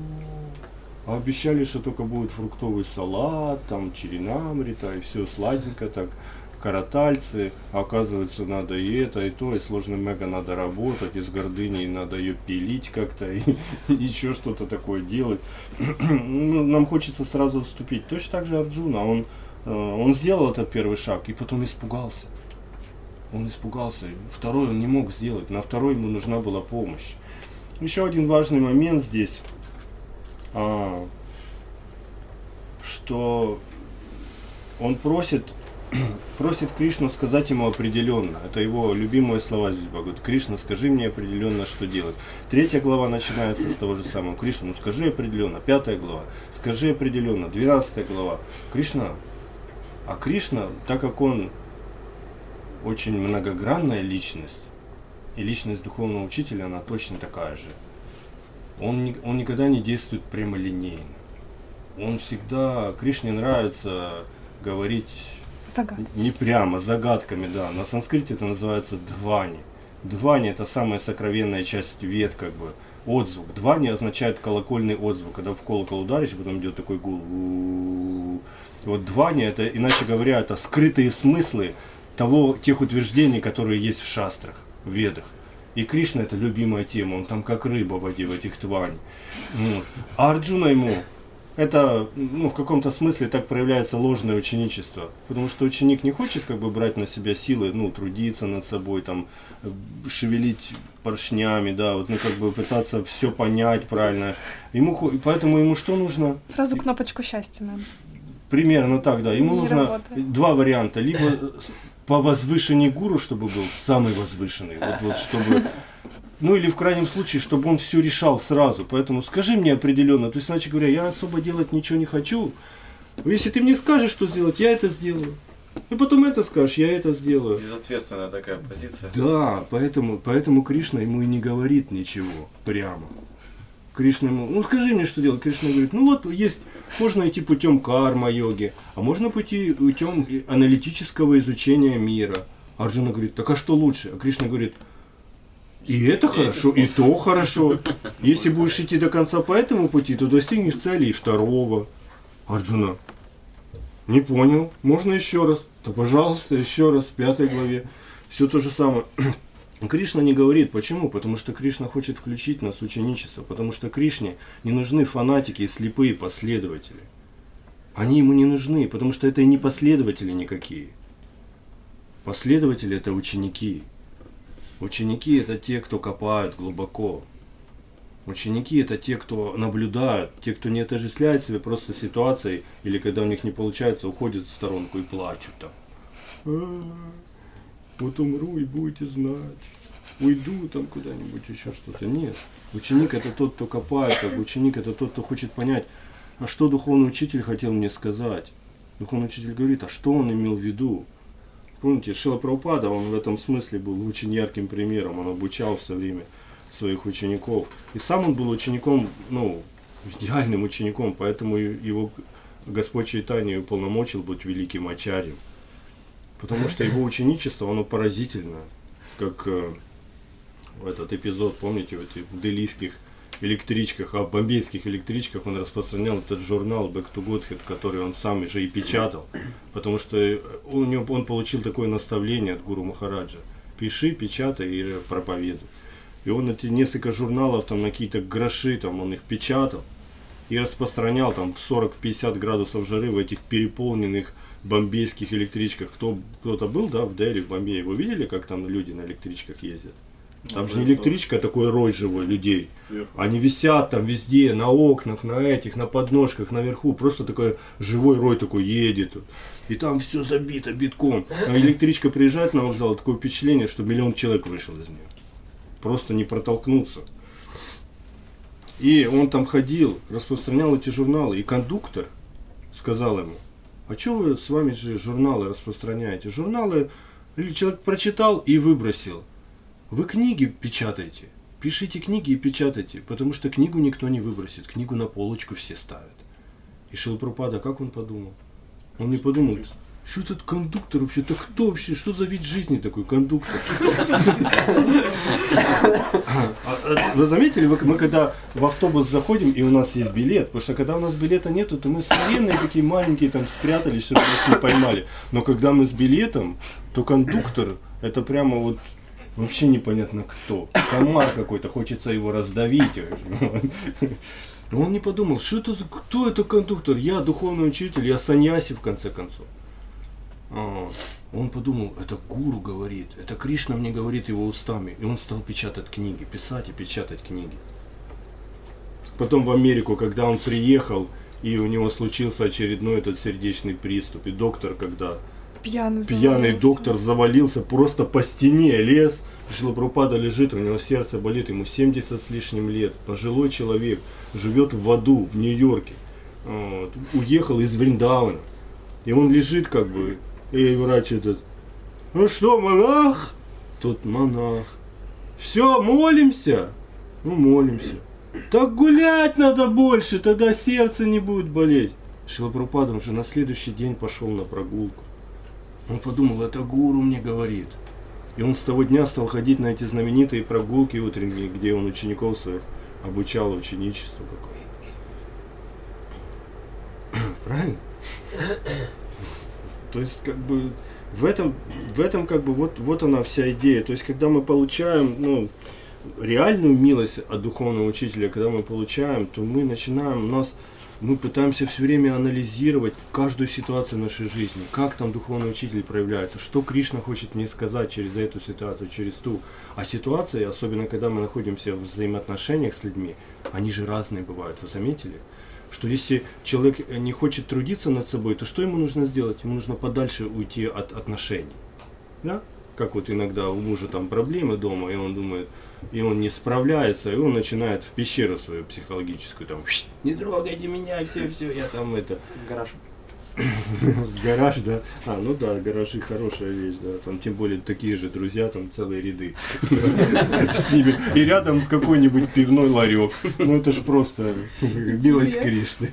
А обещали, что только будет фруктовый салат, там черенамрита и все сладенько так, каратальцы. А оказывается, надо и это, и то, и сложным мега надо работать, и с гордыней надо ее пилить как-то, и еще что-то такое делать. Нам хочется сразу отступить. Точно так же Арджуна, он, он сделал этот первый шаг и потом испугался. Он испугался. Второй он не мог сделать, на второй ему нужна была помощь. Еще один важный момент здесь. А, что он просит, просит Кришну сказать ему определенно. Это его любимые слова здесь Бхагавад. Кришна, скажи мне определенно, что делать. Третья глава начинается с того же самого. Кришна, ну скажи определенно. Пятая глава, скажи определенно. Двенадцатая глава. Кришна, а Кришна, так как он очень многогранная личность, и личность духовного учителя, она точно такая же. Он, не, он никогда не действует прямолинейно. Он всегда, Кришне нравится говорить Загадки. не прямо, загадками, да. На санскрите это называется двани. Двани это самая сокровенная часть вед, как бы, отзвук. Двани означает колокольный отзвук, когда в колокол ударишь, и потом идет такой гул. Вот двани это, иначе говоря, это скрытые смыслы того, тех утверждений, которые есть в шастрах, в ведах. И Кришна это любимая тема, он там как рыба в воде, в этих тварей. Вот. А Арджуна ему, это, ну, в каком-то смысле так проявляется ложное ученичество. Потому что ученик не хочет как бы брать на себя силы, ну, трудиться над собой, там, шевелить поршнями, да, вот, ну, как бы пытаться все понять правильно. Ему, поэтому ему что нужно? Сразу кнопочку счастья надо. Примерно так, да. Ему Не нужно работает. два варианта. Либо по возвышению гуру, чтобы был самый возвышенный. Вот, вот, чтобы... Ну или в крайнем случае, чтобы он все решал сразу. Поэтому скажи мне определенно. То есть, иначе говоря, я особо делать ничего не хочу. Если ты мне скажешь, что сделать, я это сделаю. И потом это скажешь, я это сделаю. Безответственная такая позиция. Да, поэтому, поэтому Кришна ему и не говорит ничего прямо. Кришна ему, ну скажи мне, что делать. Кришна говорит, ну вот есть, можно идти путем карма-йоги, а можно пойти путем аналитического изучения мира. Арджуна говорит, так а что лучше? А Кришна говорит, и это хорошо, и то хорошо. Если будешь идти до конца по этому пути, то достигнешь цели и второго. Арджуна: не понял, можно еще раз? Да пожалуйста, еще раз, в пятой главе. Все то же самое. Кришна не говорит. Почему? Потому что Кришна хочет включить нас в ученичество. Потому что Кришне не нужны фанатики и слепые последователи. Они ему не нужны, потому что это и не последователи никакие. Последователи — это ученики. Ученики — это те, кто копают глубоко. Ученики — это те, кто наблюдают, те, кто не отождествляет себя просто ситуацией, или когда у них не получается, уходят в сторонку и плачут там. А-а-а, вот умру и будете знать. Уйду там куда-нибудь, еще что-то. Нет. Ученик — это тот, кто копает, как бы ученик — это тот, кто хочет понять, а что духовный учитель хотел мне сказать. Духовный учитель говорит, а что он имел в виду. Помните, Шрила Прабхупада, он в этом смысле был очень ярким примером, он обучал все время своих учеников. И сам он был учеником, ну, идеальным учеником, поэтому его Господь Чайтанья уполномочил быть великим ачарьем. Потому что его ученичество, оно поразительно. Как э, этот эпизод, помните, в этих делийских электричках, а в бомбейских электричках он распространял этот журнал Back to Godhead, который он сам же и печатал. Потому что у него, он получил такое наставление от Гуру Махараджа. Пиши, печатай и проповедуй. И он эти несколько журналов там на какие-то гроши, там он их печатал и распространял там в сорок-пятьдесят градусов жары в этих переполненных бомбейских электричках. Кто, кто-то был, да, в Дели, в Бомбее? Вы видели, как там люди на электричках ездят? Там ну, же не электричка, а такой рой живой людей. Сверху. Они висят там везде, на окнах, на этих, на подножках, наверху. Просто такой живой рой такой едет. И там все забито битком. А электричка приезжает на вокзал, такое впечатление, что миллион человек вышел из нее. Просто не протолкнуться. И он там ходил, распространял эти журналы. И кондуктор сказал ему: а что вы с вами же журналы распространяете? Журналы или человек прочитал и выбросил. Вы книги печатаете, пишите книги и печатайте, потому что книгу никто не выбросит, книгу на полочку все ставят. И Шрила Прабхупада, как он подумал? Он не подумал, что этот кондуктор вообще, это кто вообще, что за вид жизни такой кондуктор? Вы заметили, мы когда в автобус заходим и у нас есть билет, потому что когда у нас билета нету, то мы смиренные такие маленькие там спрятались, чтобы нас не поймали. Но когда мы с билетом, то кондуктор это прямо вот вообще непонятно кто. Комар какой-то, хочется его раздавить. Он не подумал, что это, кто это кондуктор? Я духовный учитель, я саньяси в конце концов. А, он подумал, это гуру говорит, это Кришна мне говорит его устами. И он стал печатать книги, писать и печатать книги. Потом в Америку, когда он приехал, и у него случился очередной этот сердечный приступ, и доктор, когда Пьяный, пьяный доктор завалился просто по стене, лез. Шрила Прабхупада лежит, у него сердце болит, ему семьдесят с лишним лет, пожилой человек, живет в аду, в Нью-Йорке, вот, уехал из Вриндауна. И он лежит как бы, и врач этот: ну что, монах? Тот: монах. Все, молимся? Ну, молимся. Так гулять надо больше, тогда сердце не будет болеть. Шрила Прабхупада уже на следующий день пошел на прогулку. Он подумал, это гуру мне говорит. И он с того дня стал ходить на эти знаменитые прогулки утренние, где он учеников своих обучал ученичеству какое. Правильно? То есть, как бы, в этом, в этом как бы, вот, вот она вся идея. То есть, когда мы получаем, ну, реальную милость от духовного учителя, когда мы получаем, то мы начинаем, у нас, мы пытаемся все время анализировать каждую ситуацию нашей жизни, как там духовный учитель проявляется, что Кришна хочет мне сказать через эту ситуацию, через ту. А ситуации, особенно когда мы находимся в взаимоотношениях с людьми, они же разные бывают, вы заметили? Что если человек не хочет трудиться над собой, то что ему нужно сделать? Ему нужно подальше уйти от отношений. Да? Как вот иногда у мужа там проблемы дома, и он думает, и он не справляется, и он начинает в пещеру свою психологическую, там, не трогайте меня, все, все, я там это... Гараж. Гараж, да? А, ну да, гаражи хорошая вещь, да. Там тем более такие же друзья, там целые ряды с ними. И рядом какой-нибудь пивной ларек. Ну это ж просто милость Кришны.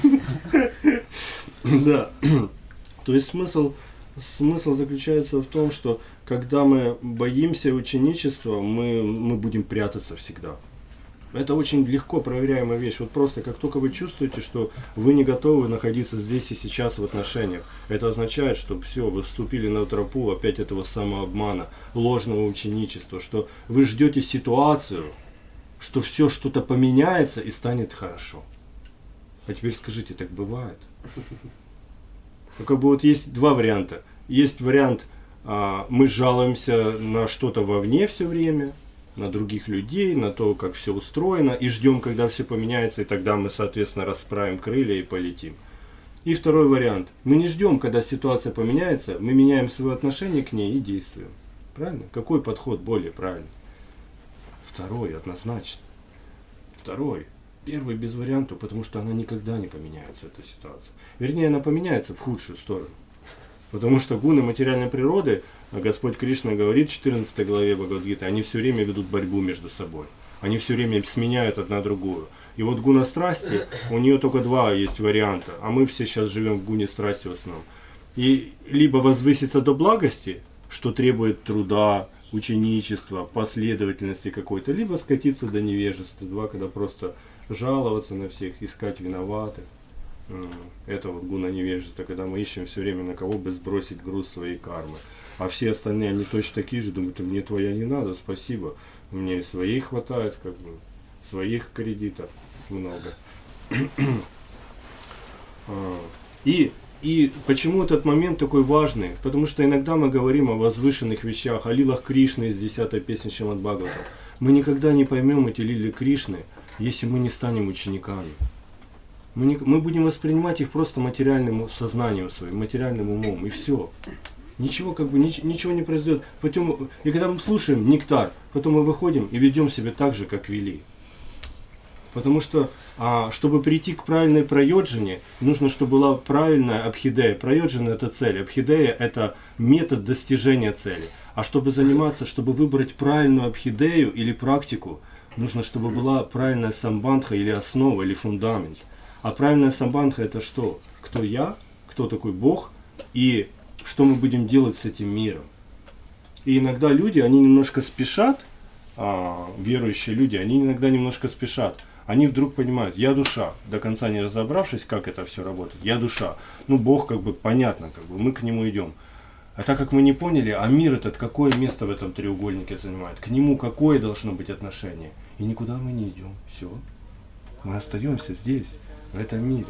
Да. То есть смысл, смысл заключается в том, что когда мы боимся ученичества, мы, мы будем прятаться всегда. Это очень легко проверяемая вещь. Вот просто как только вы чувствуете, что вы не готовы находиться здесь и сейчас в отношениях, это означает, что все, вы вступили на тропу опять этого самообмана, ложного ученичества, что вы ждете ситуацию, что все что-то поменяется и станет хорошо. А теперь скажите, так бывает? Ну, как бы вот есть два варианта. Есть вариант, а, мы жалуемся на что-то вовне все время, на других людей, на то, как все устроено, и ждем, когда все поменяется, и тогда мы, соответственно, расправим крылья и полетим. И второй вариант. Мы не ждем, когда ситуация поменяется, мы меняем свое отношение к ней и действуем. Правильно? Какой подход более правильный? Второй, однозначно. Второй. Первый без вариантов, потому что она никогда не поменяется, эта ситуация. Вернее, она поменяется в худшую сторону. Потому что гуны материальной природы, Господь Кришна говорит в четырнадцатой главе Бхагавад-гиты, они все время ведут борьбу между собой. Они все время сменяют одна другую. И вот гуна страсти, у нее только два есть варианта, а мы все сейчас живем в гуне страсти в основном. И либо возвыситься до благости, что требует труда, ученичества, последовательности какой-то, либо скатиться до невежества, два, когда просто жаловаться на всех, искать виноватых. Это вот гуна невежества, когда мы ищем все время, на кого бы сбросить груз своей кармы. А все остальные, они точно такие же, думают, мне твоя не надо, спасибо. Мне и своей хватает, как бы, своих кредитов много. И, и почему этот момент такой важный? Потому что иногда мы говорим о возвышенных вещах, о лилах Кришны из десятой песни Шримад Бхагаватам. Мы никогда не поймем эти лилы Кришны, если мы не станем учениками. Мы, не, мы будем воспринимать их просто материальным сознанием своим, материальным умом, и все. Ничего как бы нич, ничего не произойдет. Потом, и когда мы слушаем нектар, потом мы выходим и ведем себя так же, как вели. Потому что, а, чтобы прийти к правильной прайоджане, нужно, чтобы была правильная абхидея. Прайоджана — это цель, абхидея — это метод достижения цели. А чтобы заниматься, чтобы выбрать правильную абхидею или практику, нужно, чтобы была правильная самбандха или основа, или фундамент. А правильная самбандха — это что? Кто я, кто такой Бог и что мы будем делать с этим миром. И иногда люди, они немножко спешат, а, верующие люди, они иногда немножко спешат. Они вдруг понимают, я душа, до конца не разобравшись, как это все работает. Я душа. Ну, Бог как бы понятно, как бы мы к нему идем. А так как мы не поняли, а мир этот какое место в этом треугольнике занимает, к нему какое должно быть отношение. И никуда мы не идем. Все. Мы остаемся здесь, в этом мире.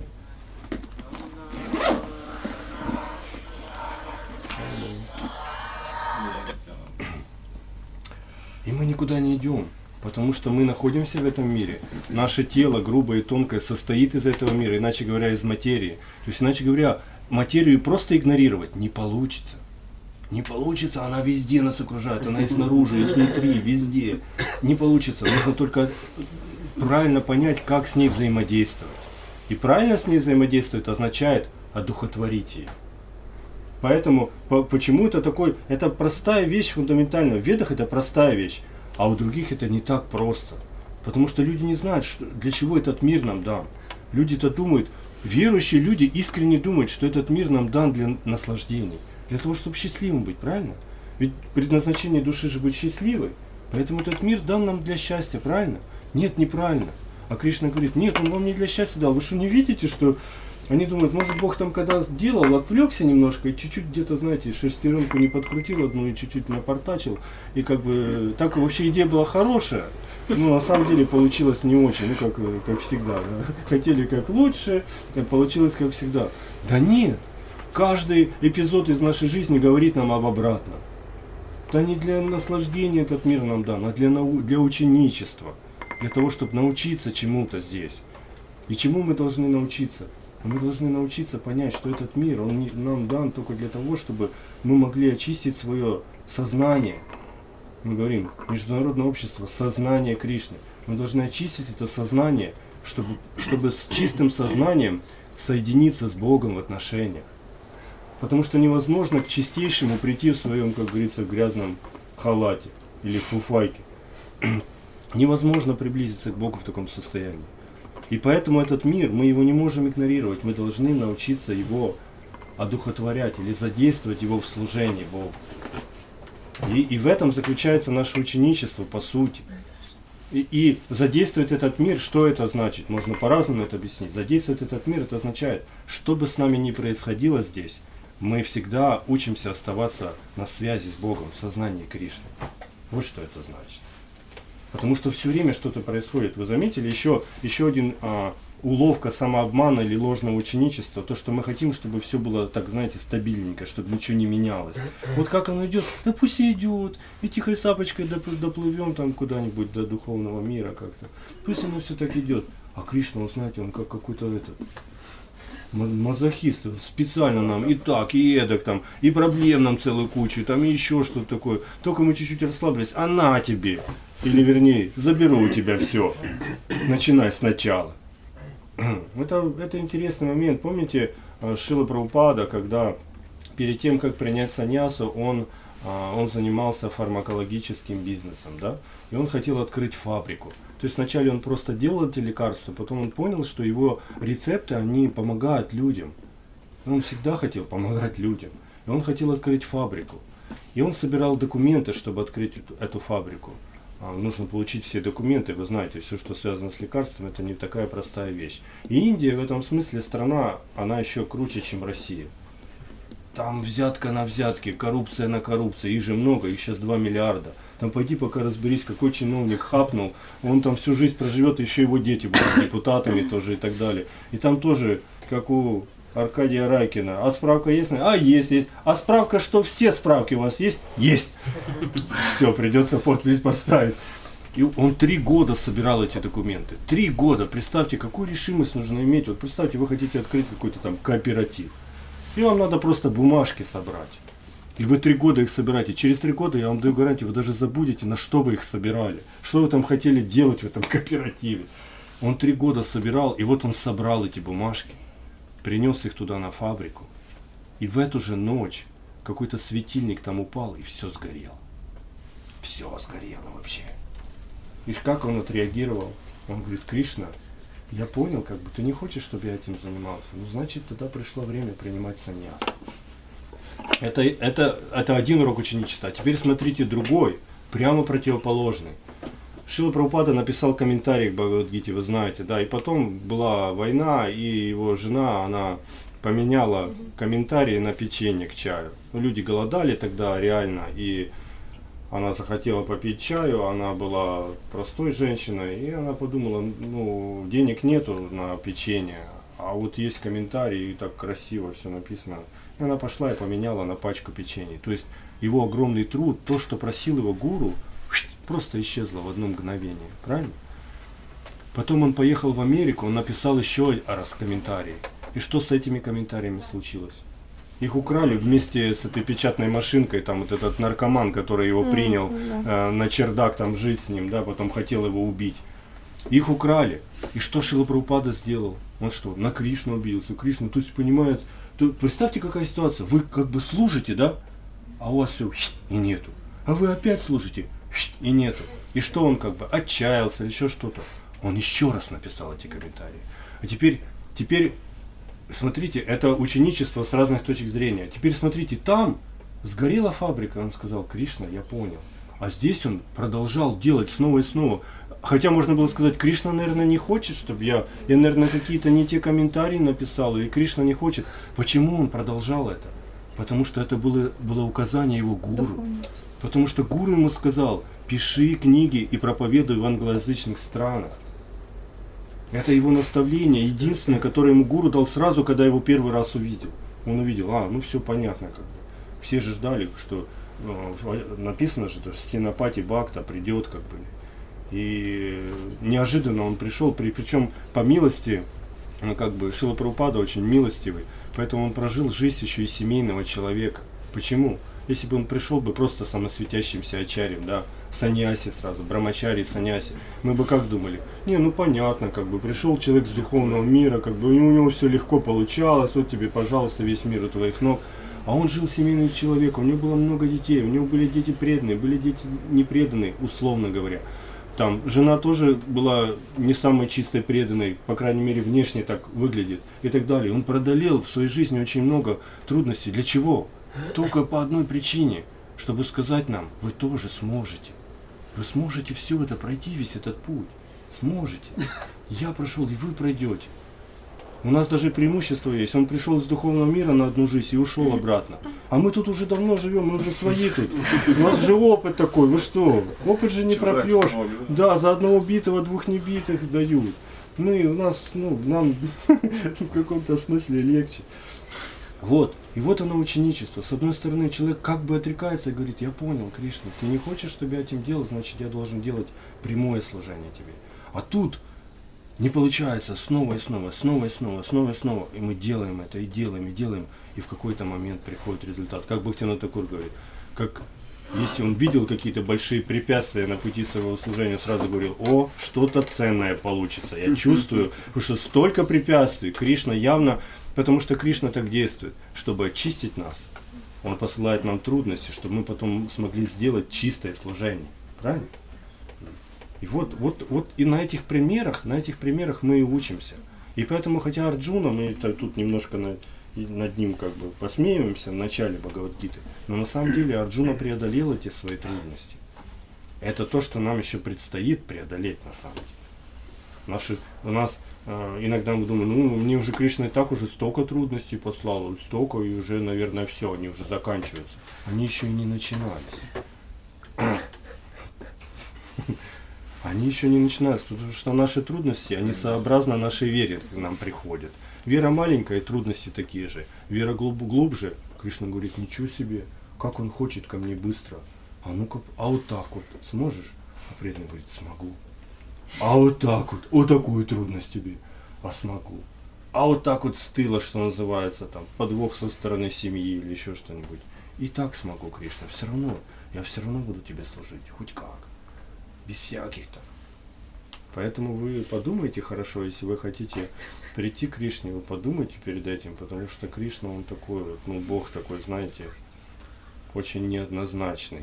И мы никуда не идем, потому что мы находимся в этом мире. Наше тело, грубое и тонкое, состоит из этого мира, иначе говоря, из материи. То есть, иначе говоря, материю просто игнорировать не получится. Не получится, она везде нас окружает, она и снаружи, и снутри, везде. Не получится, нужно только правильно понять, как с ней взаимодействовать. И правильно с ней взаимодействовать означает одухотворить ее. Поэтому, по, почему это такой, это простая вещь фундаментальная. В Ведах это простая вещь, а у других это не так просто. Потому что люди не знают, что, для чего этот мир нам дан. Люди-то думают, верующие люди искренне думают, что этот мир нам дан для наслаждений. Для того, чтобы счастливым быть, правильно? Ведь предназначение души же быть счастливой. Поэтому этот мир дан нам для счастья, правильно? Нет, неправильно. А Кришна говорит, нет, он вам не для счастья дал. Вы что, не видите, что... Они думают, может Бог там когда делал, отвлекся немножко и чуть-чуть где-то, знаете, шестеренку не подкрутил одну и чуть-чуть напортачил. И как бы так вообще идея была хорошая, но на самом деле получилось не очень, ну как, как всегда. Да? Хотели как лучше, получилось как всегда. Да нет, каждый эпизод из нашей жизни говорит нам об обратном. Да не для наслаждения этот мир нам дан, а для, нау- для ученичества. Для того, чтобы научиться чему-то здесь. И чему мы должны научиться? Мы должны научиться понять, что этот мир, он не, нам дан только для того, чтобы мы могли очистить свое сознание. Мы говорим, международное общество, сознание Кришны. Мы должны очистить это сознание, чтобы, чтобы с чистым сознанием соединиться с Богом в отношениях. Потому что невозможно к чистейшему прийти в своем, как говорится, грязном халате или фуфайке. Невозможно приблизиться к Богу в таком состоянии. И поэтому этот мир, мы его не можем игнорировать, мы должны научиться его одухотворять или задействовать его в служении Богу. И, и в этом заключается наше ученичество по сути. И, и задействовать этот мир, что это значит? Можно по-разному это объяснить. Задействовать этот мир, это означает, что бы с нами ни происходило здесь, мы всегда учимся оставаться на связи с Богом, в сознании Кришны. Вот что это значит. Потому что все время что-то происходит. Вы заметили, еще, еще один а, уловка самообмана или ложного ученичества, то, что мы хотим, чтобы все было, так знаете, стабильненько, чтобы ничего не менялось. Вот как оно идет, да пусть и идет, и тихой сапочкой доплывем там куда-нибудь до духовного мира как-то. Пусть оно все так идет. А Кришна, вы знаете, он как какой-то этот мазохист, он специально нам и так, и эдак там, и проблем нам целую кучу, там и еще что-то такое. Только мы чуть-чуть расслабились, а на тебе, или вернее, заберу у тебя все. Начинай сначала. Это, это интересный момент. Помните Шрила Прабхупада, когда перед тем, как принять саньясу, он, он занимался фармакологическим бизнесом, да? И он хотел открыть фабрику. То есть вначале он просто делал эти лекарства, потом он понял, что его рецепты, они помогают людям. Он всегда хотел помогать людям. И он хотел открыть фабрику. И он собирал документы, чтобы открыть эту, эту фабрику. Нужно получить все документы, вы знаете, все, что связано с лекарством, это не такая простая вещь. И Индия в этом смысле страна, она еще круче, чем Россия. Там взятка на взятке, коррупция на коррупции, их же много, их сейчас два миллиарда. Там пойди пока разберись, какой чиновник хапнул, он там всю жизнь проживет, еще его дети будут депутатами тоже и так далее. И там тоже, как у Аркадия Райкина, а справка есть? А, есть, есть. А справка, что все справки у вас есть? Есть. Все, придется подпись поставить. И он три года собирал эти документы. Три года. Представьте, какую решимость нужно иметь. Вот представьте, вы хотите открыть какой-то там кооператив. И вам надо просто бумажки собрать. И вы три года их собираете. Через три года, я вам даю гарантию, вы даже забудете, на что вы их собирали. Что вы там хотели делать в этом кооперативе. Он три года собирал, и вот он собрал эти бумажки. Принес их туда на фабрику. И в эту же ночь какой-то светильник там упал, и все сгорело. Все сгорело вообще. И как он отреагировал? Он говорит: Кришна, я понял, как бы ты не хочешь, чтобы я этим занимался. Ну, значит, тогда пришло время принимать саньясу. Это, это, это один урок ученичества. А теперь смотрите другой, прямо противоположный. Шрила Прабхупада написал комментарий к Бхагавад-гите, вы знаете, да, и потом была война, и его жена, она поменяла комментарии на печенье к чаю. Ну, люди голодали тогда реально, и она захотела попить чаю, она была простой женщиной, и она подумала, ну, денег нету на печенье, а вот есть комментарий, и так красиво все написано. И она пошла и поменяла на пачку печенья. То есть его огромный труд, то, что просил его гуру, просто исчезло в одно мгновение. Правильно? Потом он поехал в Америку, он написал еще раз комментарии. И что с этими комментариями случилось? Их украли вместе с этой печатной машинкой, там вот этот наркоман, который его принял э, на чердак там жить с ним, да, потом хотел его убить. Их украли. И что Шрила Прабхупада сделал? Он что, на Кришну обиделся? Кришну, то есть понимает, то, представьте, какая ситуация. Вы как бы служите, да, а у вас все и нету. А вы опять служите и нету. И что он как бы отчаялся, еще что-то. Он еще раз написал эти комментарии. А теперь, теперь смотрите, это ученичество с разных точек зрения. Теперь смотрите, там сгорела фабрика, он сказал: Кришна, я понял. А здесь он продолжал делать снова и снова. Хотя можно было сказать: Кришна, наверное, не хочет, чтобы я, я, наверное, какие-то не те комментарии написал, и Кришна не хочет. Почему он продолжал это? Потому что это было, было указание его гуру. Духовно. Потому что гуру ему сказал: пиши книги и проповедуй в англоязычных странах. Это его наставление, единственное, которое ему гуру дал сразу, когда его первый раз увидел. Он увидел, а, ну все понятно, как бы. Все же ждали, что ну, написано же, что Сенапати Бхакта придет, как бы. И неожиданно он пришел, при, причем по милости, ну, как бы Шрила Прабхупада очень милостивый, поэтому он прожил жизнь еще и семейного человека. Почему? Если бы он пришел бы просто самосветящимся ачарьем, да, саньяси сразу, брамачари, саньяси, мы бы как думали? Не, ну понятно, как бы пришел человек с духовного мира, как бы у него все легко получалось, вот тебе, пожалуйста, весь мир у твоих ног. А он жил семейным человеком, у него было много детей, у него были дети преданные, были дети непреданные, условно говоря. Там жена тоже была не самой чистой преданной, по крайней мере внешне так выглядит и так далее. Он преодолел в своей жизни очень много трудностей. Для чего? Только по одной причине, чтобы сказать нам: вы тоже сможете. Вы сможете все это пройти, весь этот путь. Сможете. Я прошел, и вы пройдете. У нас даже преимущество есть. Он пришел из духовного мира на одну жизнь и ушел обратно. А мы тут уже давно живем, мы уже свои тут. У нас же опыт такой, вы что? Опыт же не Чужак пропьешь. смог, да? Да, за одного битого двух небитых дают. Мы, у нас, ну, нам в каком-то смысле легче. Вот. И вот оно ученичество. С одной стороны, человек как бы отрекается и говорит: я понял, Кришна, ты не хочешь, чтобы я этим делал, значит, я должен делать прямое служение тебе. А тут не получается снова и снова, снова и снова, снова и снова. И мы делаем это, и делаем, и делаем. И в какой-то момент приходит результат. Как Бхактивинода Тхакур говорит, как если он видел какие-то большие препятствия на пути своего служения, сразу говорил: о, что-то ценное получится. Я чувствую, потому что столько препятствий. Кришна явно, потому что Кришна так действует, чтобы очистить нас. Он посылает нам трудности, чтобы мы потом смогли сделать чистое служение. Правильно? И вот, вот, вот и на этих примерах, на этих примерах мы и учимся. И поэтому, хотя Арджуна, мы тут немножко на, над ним как бы посмеиваемся в начале Бхагавад-гиты, но на самом деле Арджуна преодолел эти свои трудности. Это то, что нам еще предстоит преодолеть на самом деле. Наши, у нас э, иногда мы думаем: ну, мне уже Кришна и так уже столько трудностей послал, столько, и уже, наверное, все, они уже заканчиваются. Они еще и не начинались. Они еще не начинаются, потому что наши трудности, они сообразно нашей вере к нам приходят. Вера маленькая, трудности такие же. Вера глуб, глубже. Кришна говорит: ничего себе, как он хочет ко мне быстро. А ну-ка, а вот так вот сможешь? А преданный говорит: смогу. А вот так вот, вот такую трудность тебе. А смогу. А вот так вот с тыла, что называется, там, подвох со стороны семьи или еще что-нибудь. И так смогу, Кришна, все равно, я все равно буду тебе служить, хоть как. Без всяких там. Поэтому вы подумайте хорошо, если вы хотите прийти к Кришне, вы подумайте перед этим, потому что Кришна, он такой, ну, Бог такой, знаете, очень неоднозначный.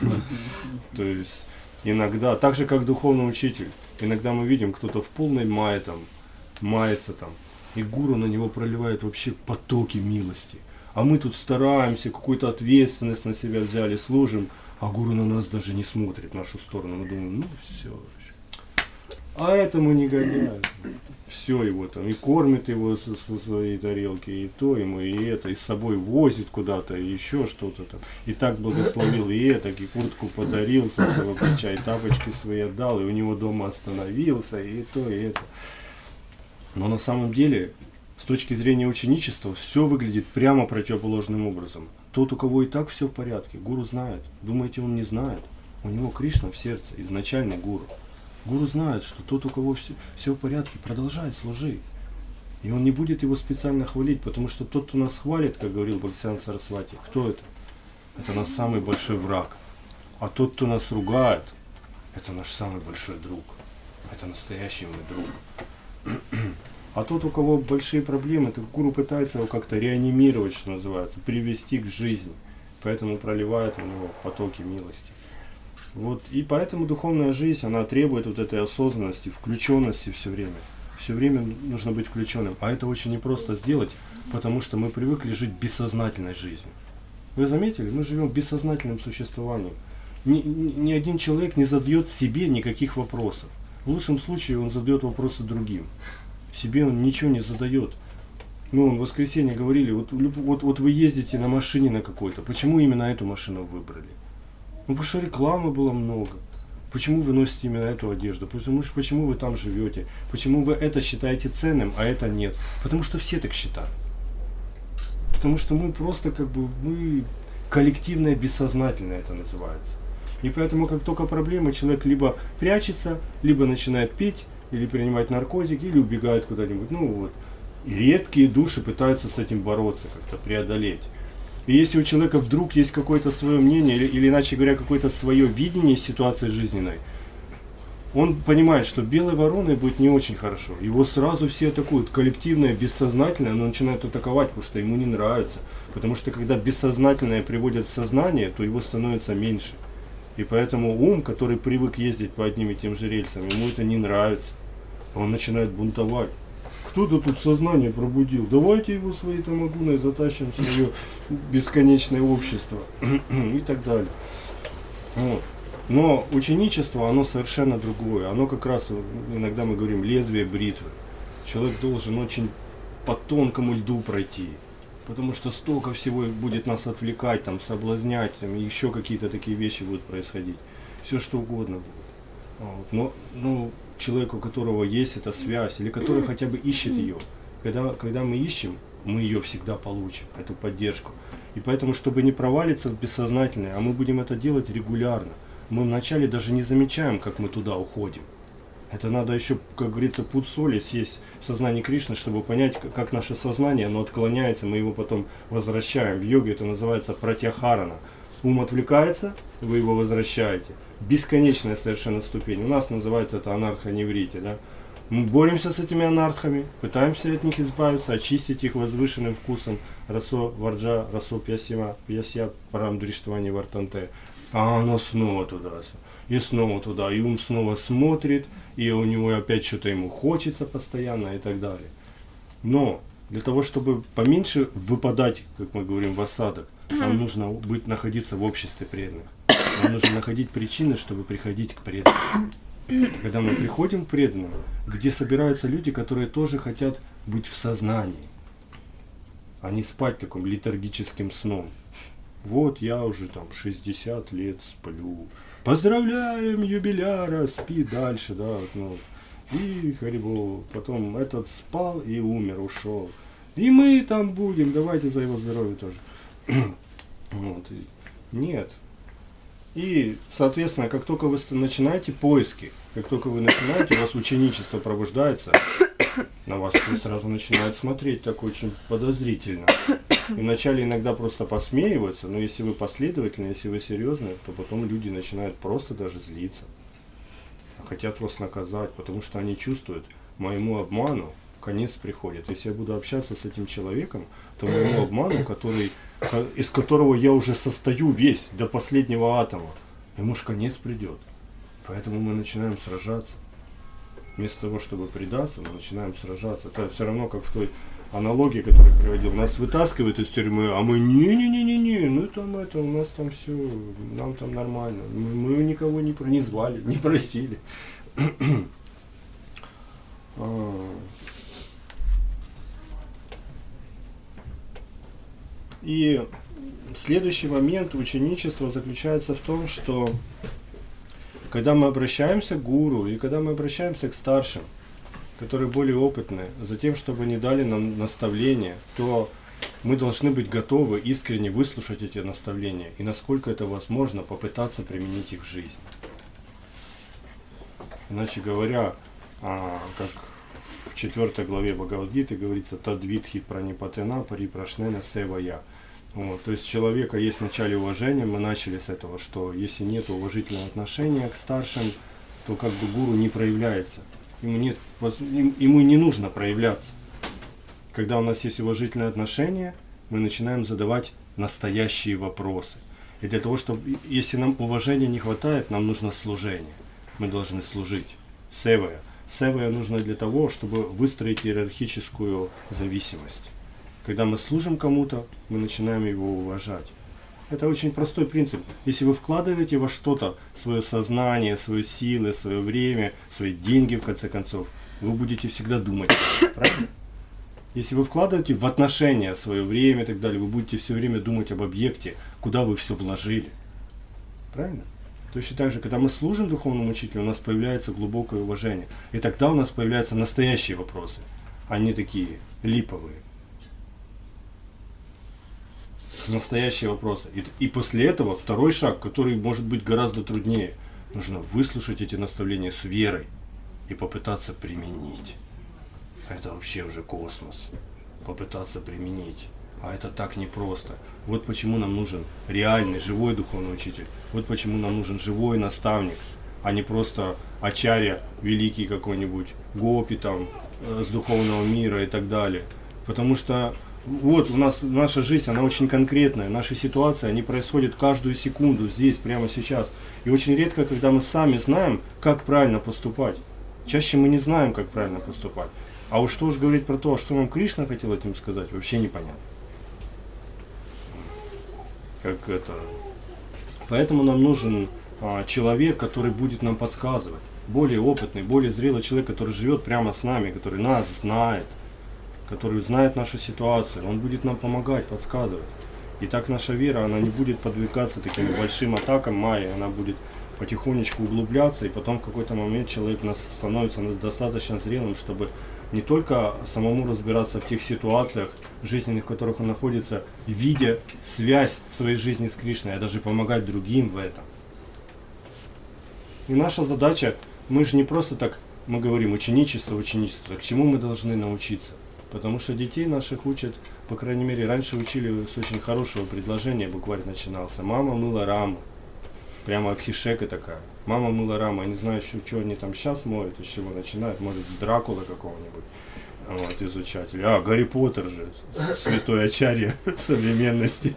То есть иногда, так же как духовный учитель, иногда мы видим, кто-то в полной мае там, мается там, и гуру на него проливает вообще потоки милости. А мы тут стараемся, какую-то ответственность на себя взяли, служим, а гуру на нас даже не смотрит в нашу сторону. Мы думаем: ну все. А этому не гоняют. Все его там. И кормит его со, со своей тарелки, и то ему, и это, и с собой возит куда-то, и еще что-то там. И так благословил, и это, и куртку подарил со своего плеча, и тапочки свои отдал, и у него дома остановился, и то, и это. Но на самом деле, с точки зрения ученичества, все выглядит прямо противоположным образом. Тот, у кого и так все в порядке, гуру знает. Думаете, он не знает? У него Кришна в сердце, изначальный гуру. Гуру знает, что тот, у кого все, все в порядке, продолжает служить. И он не будет его специально хвалить, потому что тот, кто нас хвалит, как говорил Бхактисиданта Сарасвати, кто это? Это наш самый большой враг. А тот, кто нас ругает, это наш самый большой друг. Это настоящий мой друг. А тот, у кого большие проблемы, то гуру пытается его как-то реанимировать, что называется, привести к жизни. Поэтому проливает на него потоки милости. Вот. И поэтому духовная жизнь, она требует вот этой осознанности, включенности все время. Все время нужно быть включенным. А это очень непросто сделать, потому что мы привыкли жить бессознательной жизнью. Вы заметили? Мы живем бессознательным существованием. Ни, ни, ни один человек не задает себе никаких вопросов. В лучшем случае он задает вопросы другим. Себе он ничего не задает. Ну, в воскресенье говорили: вот, вот, вот вы ездите на машине на какой-то, почему именно эту машину выбрали? Ну, потому что рекламы было много. Почему вы носите именно эту одежду? Потому что почему вы там живете? Почему вы это считаете ценным, а это нет? Потому что все так считают. Потому что мы просто как бы, мы коллективное бессознательное это называется. И поэтому, как только проблема, человек либо прячется, либо начинает пить, или принимать наркотики, или убегают куда-нибудь. Ну вот. И редкие души пытаются с этим бороться, как-то преодолеть. И если у человека вдруг есть какое-то свое мнение, или, или иначе говоря, какое-то свое видение ситуации жизненной, он понимает, что белой вороной будет не очень хорошо. Его сразу все атакуют. Коллективное, бессознательное, оно начинает атаковать, потому что ему не нравится. Потому что когда бессознательное приводят в сознание, то его становится меньше. И поэтому ум, который привык ездить по одним и тем же рельсам, ему это не нравится. Он начинает бунтовать. Кто-то тут сознание пробудил. Давайте его своей тамагуной затащим в свое бесконечное общество. И так далее. Вот. Но ученичество, оно совершенно другое. Оно как раз, иногда мы говорим, лезвие бритвы. Человек должен очень по тонкому льду пройти. Потому что столько всего будет нас отвлекать, там, соблазнять, там, и еще какие-то такие вещи будут происходить. Все что угодно будет. Вот. Но ну, человеку, у которого есть эта связь, или который хотя бы ищет ее, когда, когда мы ищем, мы ее всегда получим, эту поддержку. И поэтому, чтобы не провалиться в бессознательное, а мы будем это делать регулярно, мы вначале даже не замечаем, как мы туда уходим. Это надо еще, как говорится, пуд соли съесть в сознании Кришны, чтобы понять, как наше сознание, оно отклоняется, мы его потом возвращаем. В йоге это называется пратьяхарана. Ум отвлекается, вы его возвращаете. Бесконечная совершенно ступень. У нас называется это анарха-неврити. Да? Мы боремся с этими анархами, пытаемся от них избавиться, очистить их возвышенным вкусом. Расо варджа, расо пьясима, пьясия, парам дриштвани вартанте. А оно снова туда. И снова туда. И ум снова смотрит, и у него опять что-то ему хочется постоянно и так далее. Но для того, чтобы поменьше выпадать, как мы говорим, в осадок, нам нужно быть, находиться в обществе преданных. Нам нужно находить причины, чтобы приходить к преданным. Когда мы приходим к преданным, где собираются люди, которые тоже хотят быть в сознании, а не спать таким летаргическим сном. Вот я уже там шестьдесят лет сплю. Поздравляем юбиляра, спи дальше, да. Ну, и Харибол. Потом этот спал и умер, ушел. И мы там будем, давайте за его здоровье тоже. Вот. Нет. И, соответственно, как только вы начинаете поиски, как только вы начинаете, у вас ученичество пробуждается, на вас сразу начинают смотреть так очень подозрительно. И вначале иногда просто посмеиваются, но если вы последовательны, если вы серьезны, то потом люди начинают просто даже злиться. Хотят вас наказать, потому что они чувствуют, моему обману конец приходит. Если я буду общаться с этим человеком, то моему обману, который, из которого я уже состою весь до последнего атома, ему же конец придет. Поэтому мы начинаем сражаться. Вместо того, чтобы предаться, мы начинаем сражаться. Это все равно, как в той аналогии, которую я приводил. Нас вытаскивают из тюрьмы, а мы не-не-не-не-не, ну там это, у нас там все, нам там нормально. Мы, мы никого не, не звали, не простили. И следующий момент ученичества заключается в том, что когда мы обращаемся к гуру и когда мы обращаемся к старшим, которые более опытные, за тем, чтобы они дали нам наставления, то мы должны быть готовы искренне выслушать эти наставления и, насколько это возможно, попытаться применить их в жизни. Иначе говоря, а, как в четвертой главе Бхагавад-гиты говорится «Тадвидхи пранипатена парипрашнена севая». Вот, то есть у человека есть вначале уважение, мы начали с этого, что если нет уважительного отношения к старшим, то как бы гуру не проявляется. Ему, нет, ему не нужно проявляться. Когда у нас есть уважительное отношение, мы начинаем задавать настоящие вопросы. И для того, чтобы, если нам уважения не хватает, нам нужно служение. Мы должны служить. Севая. Севая нужно для того, чтобы выстроить иерархическую зависимость. Когда мы служим кому-то, мы начинаем его уважать. Это очень простой принцип. Если вы вкладываете во что-то свое сознание, свои силы, свое время, свои деньги, в конце концов, вы будете всегда думать. Правильно? Если вы вкладываете в отношения свое время и так далее, вы будете все время думать об объекте, куда вы все вложили. Правильно? Точно так же, когда мы служим духовному учителю, у нас появляется глубокое уважение. И тогда у нас появляются настоящие вопросы, а не такие липовые. Настоящие вопросы. И, и после этого второй шаг, который может быть гораздо труднее. Нужно выслушать эти наставления с верой и попытаться применить. Это вообще уже космос. Попытаться применить. А это так непросто. Вот почему нам нужен реальный, живой духовный учитель. Вот почему нам нужен живой наставник, а не просто ачарья, великий какой-нибудь, гопи там, э, с духовного мира и так далее. Потому что вот у нас наша жизнь, она очень конкретная, наши ситуации, они происходят каждую секунду, здесь, прямо сейчас. И очень редко, когда мы сами знаем, как правильно поступать. Чаще мы не знаем, как правильно поступать. А уж что уж говорить про то, что нам Кришна хотел этим сказать, вообще непонятно. Как это... Поэтому нам нужен а, человек, который будет нам подсказывать. Более опытный, более зрелый человек, который живет прямо с нами, который нас знает, который знает нашу ситуацию. Он будет нам помогать, подсказывать. И так наша вера, она не будет подвигаться таким большим атакам майи, она будет потихонечку углубляться, и потом в какой-то момент человек нас становится достаточно зрелым, чтобы не только самому разбираться в тех ситуациях жизненных, в которых он находится, видя связь своей жизни с Кришной, а даже помогать другим в этом. И наша задача, мы же не просто так, мы говорим ученичество, ученичество, к чему мы должны научиться. Потому что детей наших учат, по крайней мере, раньше учили с очень хорошего предложения, буквально начинался. Мама мыла раму. Прямо абхишека такая. Мама мыла раму. Я не знаю, что, что они там сейчас моют, из чего начинают. Может, с Дракулы какого-нибудь вот, изучать. Или, а, Гарри Поттер же, святой Ачарья современности.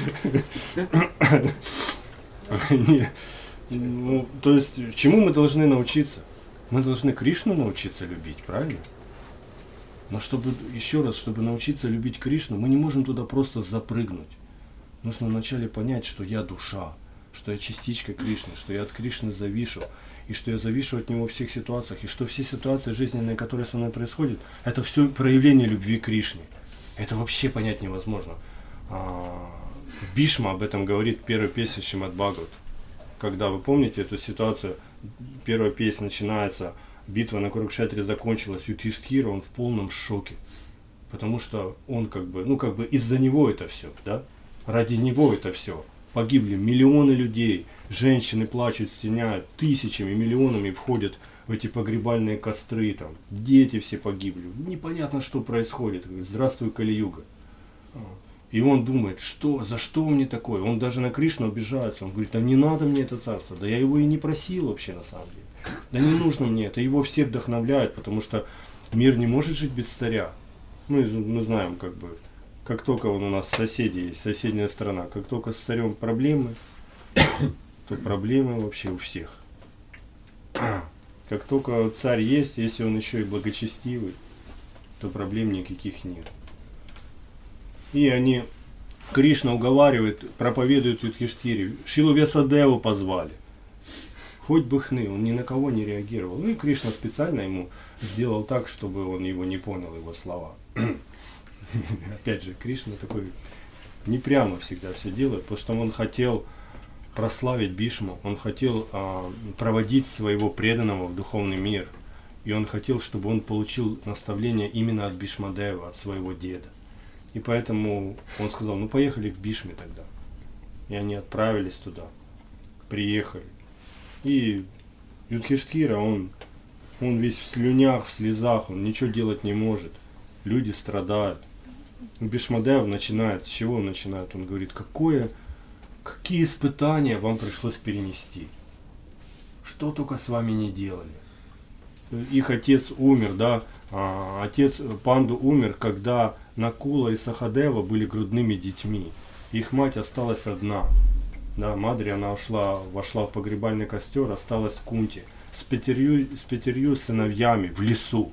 Ну, то есть, чему мы должны научиться? Мы должны Кришну научиться любить, правильно? Но чтобы, еще раз, чтобы научиться любить Кришну, мы не можем туда просто запрыгнуть. Нужно вначале понять, что я душа, что я частичка Кришны, что я от Кришны завишу, и что я завишу от Него в всех ситуациях, и что все ситуации жизненные, которые со мной происходят, это все проявление любви к Кришне. Это вообще понять невозможно. Бишма об этом говорит в первой песне Шримад Бхагават. Когда вы помните эту ситуацию, первая песня начинается, битва на Курукшетре закончилась, Юдхиштхира, он в полном шоке. Потому что он как бы, ну как бы из-за него это все, да? Ради него это все. Погибли миллионы людей, женщины плачут, стеняют, тысячами, миллионами входят в эти погребальные костры, там, дети все погибли. Непонятно, что происходит. Здравствуй, Кали-юга. И он думает, что, за что мне такое? Он даже на Кришну обижается. Он говорит, а не надо мне это царство. Да я его и не просил вообще на самом деле. Да не нужно мне это. Его все вдохновляют, потому что мир не может жить без царя. Мы, мы знаем, как бы, как только он у нас соседи есть, соседняя страна, как только с царем проблемы, то проблемы вообще у всех. Как только царь есть, если он еще и благочестивый, то проблем никаких нет. И они, Кришна уговаривает, проповедует Юдхиштхире. Шилу Вьясадеву позвали. Хоть бы хны, он ни на кого не реагировал. Ну и Кришна специально ему сделал так, чтобы он его не понял, его слова. Опять же, Кришна такой не прямо всегда все делает, потому что он хотел прославить Бишму, он хотел а, проводить своего преданного в духовный мир. И он хотел, чтобы он получил наставление именно от Бишмадева, от своего деда. И поэтому он сказал, ну поехали к Бишме тогда. И они отправились туда, приехали. И Юдхиштхира, он, он весь в слюнях, в слезах, он ничего делать не может. Люди страдают. Бишмадев начинает, с чего он начинает? Он говорит, какое, какие испытания вам пришлось перенести? Что только с вами не делали? Их отец умер, да, а, отец Панду умер, когда Накула и Сахадева были грудными детьми. Их мать осталась одна. Да, Мадри, она ушла, вошла в погребальный костер, осталась в Кунте с пятерью, с пятерью сыновьями в лесу.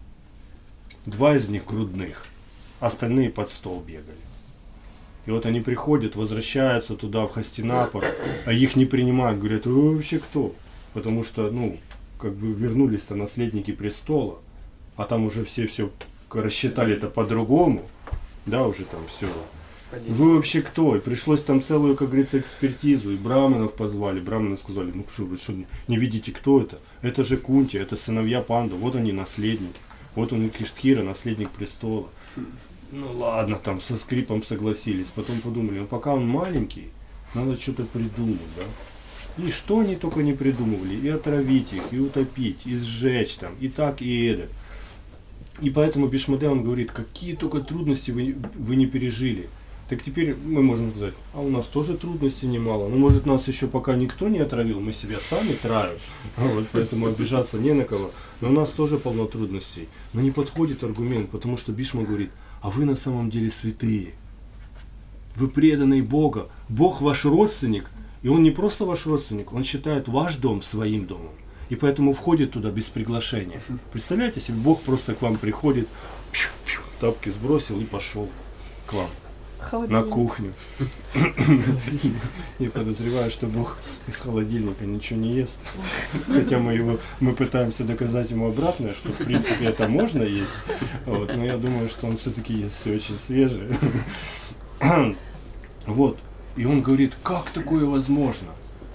Два из них грудных, остальные под стол бегали. И вот они приходят, возвращаются туда, в Хастинапур, а их не принимают, говорят, вы вообще кто? Потому что, ну, как бы вернулись-то наследники престола, а там уже все все рассчитали это по-другому, да, уже там все. Вы вообще кто? И пришлось там целую, как говорится, экспертизу, и браманов позвали, браманы сказали, ну что, вы что, не видите, кто это? Это же Кунти, это сыновья Панду, вот они наследники, вот он и Юдхиштхира, наследник престола. Ну ладно, там со скрипом согласились, потом подумали, ну пока он маленький, надо что-то придумать, да. И что они только не придумывали, и отравить их, и утопить, и сжечь там, и так, и это. И поэтому Бишмадев, он говорит, какие только трудности вы, вы не пережили. Так теперь мы можем сказать, а у нас тоже трудностей немало. Ну, может, нас еще пока никто не отравил, мы себя сами травим. Вот, поэтому обижаться не на кого. Но у нас тоже полно трудностей. Но не подходит аргумент, потому что Бишма говорит, а вы на самом деле святые. Вы преданные Бога. Бог ваш родственник. И он не просто ваш родственник, он считает ваш дом своим домом. И поэтому входит туда без приглашения. Представляете себе, Бог просто к вам приходит, тапки сбросил и пошел к вам. на Холодильник. кухню. И подозреваю, что Бог из холодильника ничего не ест. Хотя мы его, мы пытаемся доказать ему обратное, что в принципе это можно есть. Вот, но я думаю, что он все-таки ест все очень свежее. Вот. И он говорит, как такое возможно?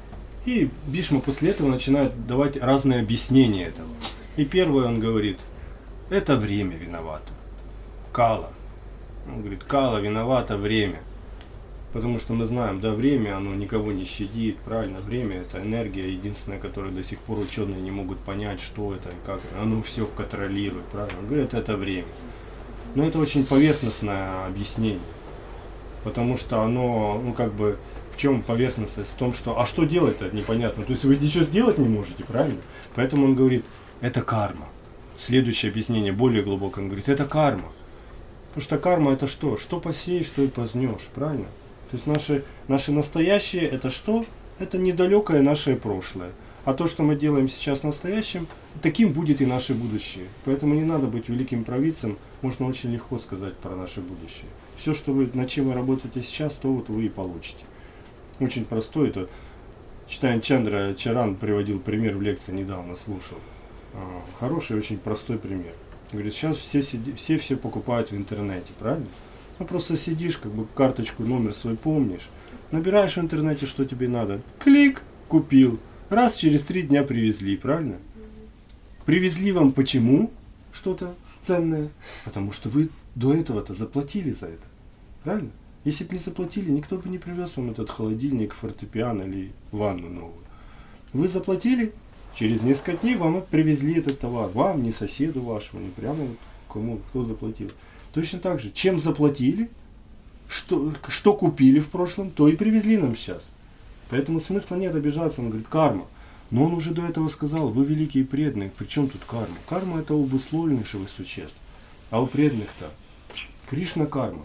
И Бишма после этого начинает давать разные объяснения этого. И первое он говорит, это время виновато. Кала. Он говорит, Кала виновата время. Потому что мы знаем, да, время, оно никого не щадит, правильно? Время это энергия, единственная, которую до сих пор ученые не могут понять, что это и как. Оно все контролирует, правильно? Он говорит, это время. Но это очень поверхностное объяснение. Потому что оно, ну как бы, в чем поверхностность? В том, что, а что делать-то непонятно. То есть вы ничего сделать не можете, правильно? Поэтому он говорит, это карма. Следующее объяснение, более глубокое, он говорит, это карма. Потому что карма это что? Что посеешь, что и познешь, правильно? То есть наши, наши настоящие это что? Это недалекое наше прошлое. А то, что мы делаем сейчас настоящим, таким будет и наше будущее. Поэтому не надо быть великим провидцем, можно очень легко сказать про наше будущее. Все, что вы, над чем вы работаете сейчас, то вот вы и получите. Очень простой, это Читайн Чандра Чаран приводил пример в лекции, недавно слушал. А, хороший, очень простой пример. Говорит, сейчас все, сиди, все все покупают в интернете, правильно? Ну просто сидишь, как бы карточку, номер свой помнишь, набираешь в интернете, что тебе надо, клик, купил, раз через три дня привезли, правильно? Привезли вам почему что-то ценное? Потому что вы до этого-то заплатили за это, правильно? Если бы не заплатили, никто бы не привез вам этот холодильник, фортепиано или ванну новую. Вы заплатили, через несколько дней вам привезли этот товар. Вам, не соседу вашему, не прямо вот кому, кто заплатил. Точно так же, чем заплатили, что, что купили в прошлом, то и привезли нам сейчас. Поэтому смысла нет обижаться, он говорит, карма. Но он уже до этого сказал, вы великие и преданные, при чем тут карма? Карма это у обусловленных существ, а у преданных-то Кришна карма.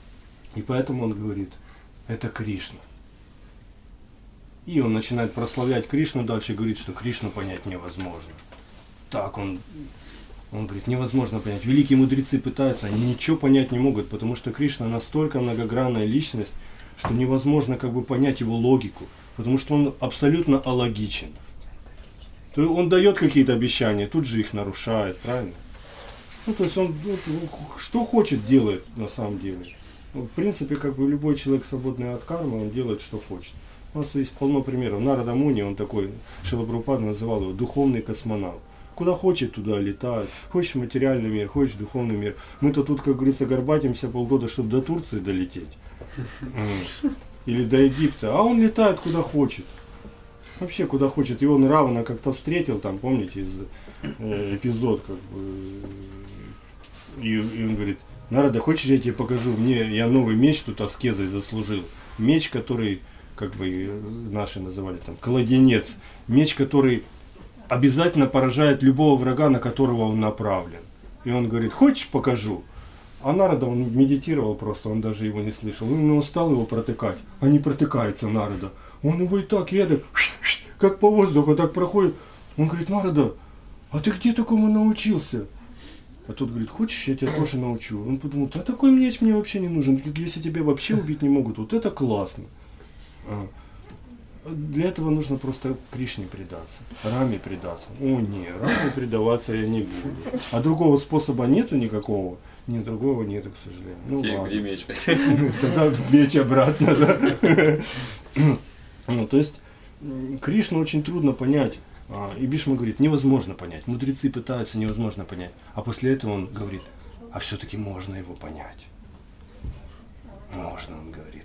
И поэтому он говорит, это Кришна. И он начинает прославлять Кришну, дальше говорит, что Кришну понять невозможно. Так он, он говорит, невозможно понять. Великие мудрецы пытаются, они ничего понять не могут, потому что Кришна настолько многогранная личность, что невозможно как бы понять его логику, потому что он абсолютно алогичен. То есть он дает какие-то обещания, тут же их нарушает, правильно? Ну, то есть он ну, что хочет, делает на самом деле. В принципе, как бы любой человек, свободный от кармы, он делает, что хочет. У нас есть полно примеров. Нарада Муни, он такой, Шрила Прабхупада называл его духовный космонавт. Куда хочет, туда летает. Хочешь материальный мир, хочешь духовный мир. Мы-то тут, как говорится, горбатимся полгода, чтобы до Турции долететь. Или до Египта. А он летает куда хочет. Вообще куда хочет. И он Равана как-то встретил, там, помните, из, э, эпизод, как бы. И, и он говорит, Нарада, хочешь, я тебе покажу? Мне, я новый меч тут аскезой заслужил. Меч, который, как бы наши называли там, кладенец. Меч, который обязательно поражает любого врага, на которого он направлен. И он говорит, хочешь, покажу? А Нарада, он медитировал просто, он даже его не слышал. Он устал его протыкать, а не протыкается Нарада. Он его и так едет, как по воздуху, так проходит. Он говорит, Нарада, а ты где такому научился? А тот говорит, хочешь, я тебя тоже научу. Он подумал, да такой меч мне вообще не нужен, если тебя вообще убить не могут, вот это классно. А. Для этого нужно просто Кришне предаться, Раме предаться. О нет, Раме предаваться я не буду. А другого способа нету никакого? Нет, другого нету, к сожалению. Ну, где, ладно. где меч? Тогда меч обратно, да. Ну, то есть, Кришну очень трудно понять. И Бишма говорит, невозможно понять. Мудрецы пытаются, невозможно понять. А после этого он говорит, а все-таки можно его понять. Можно, он говорит.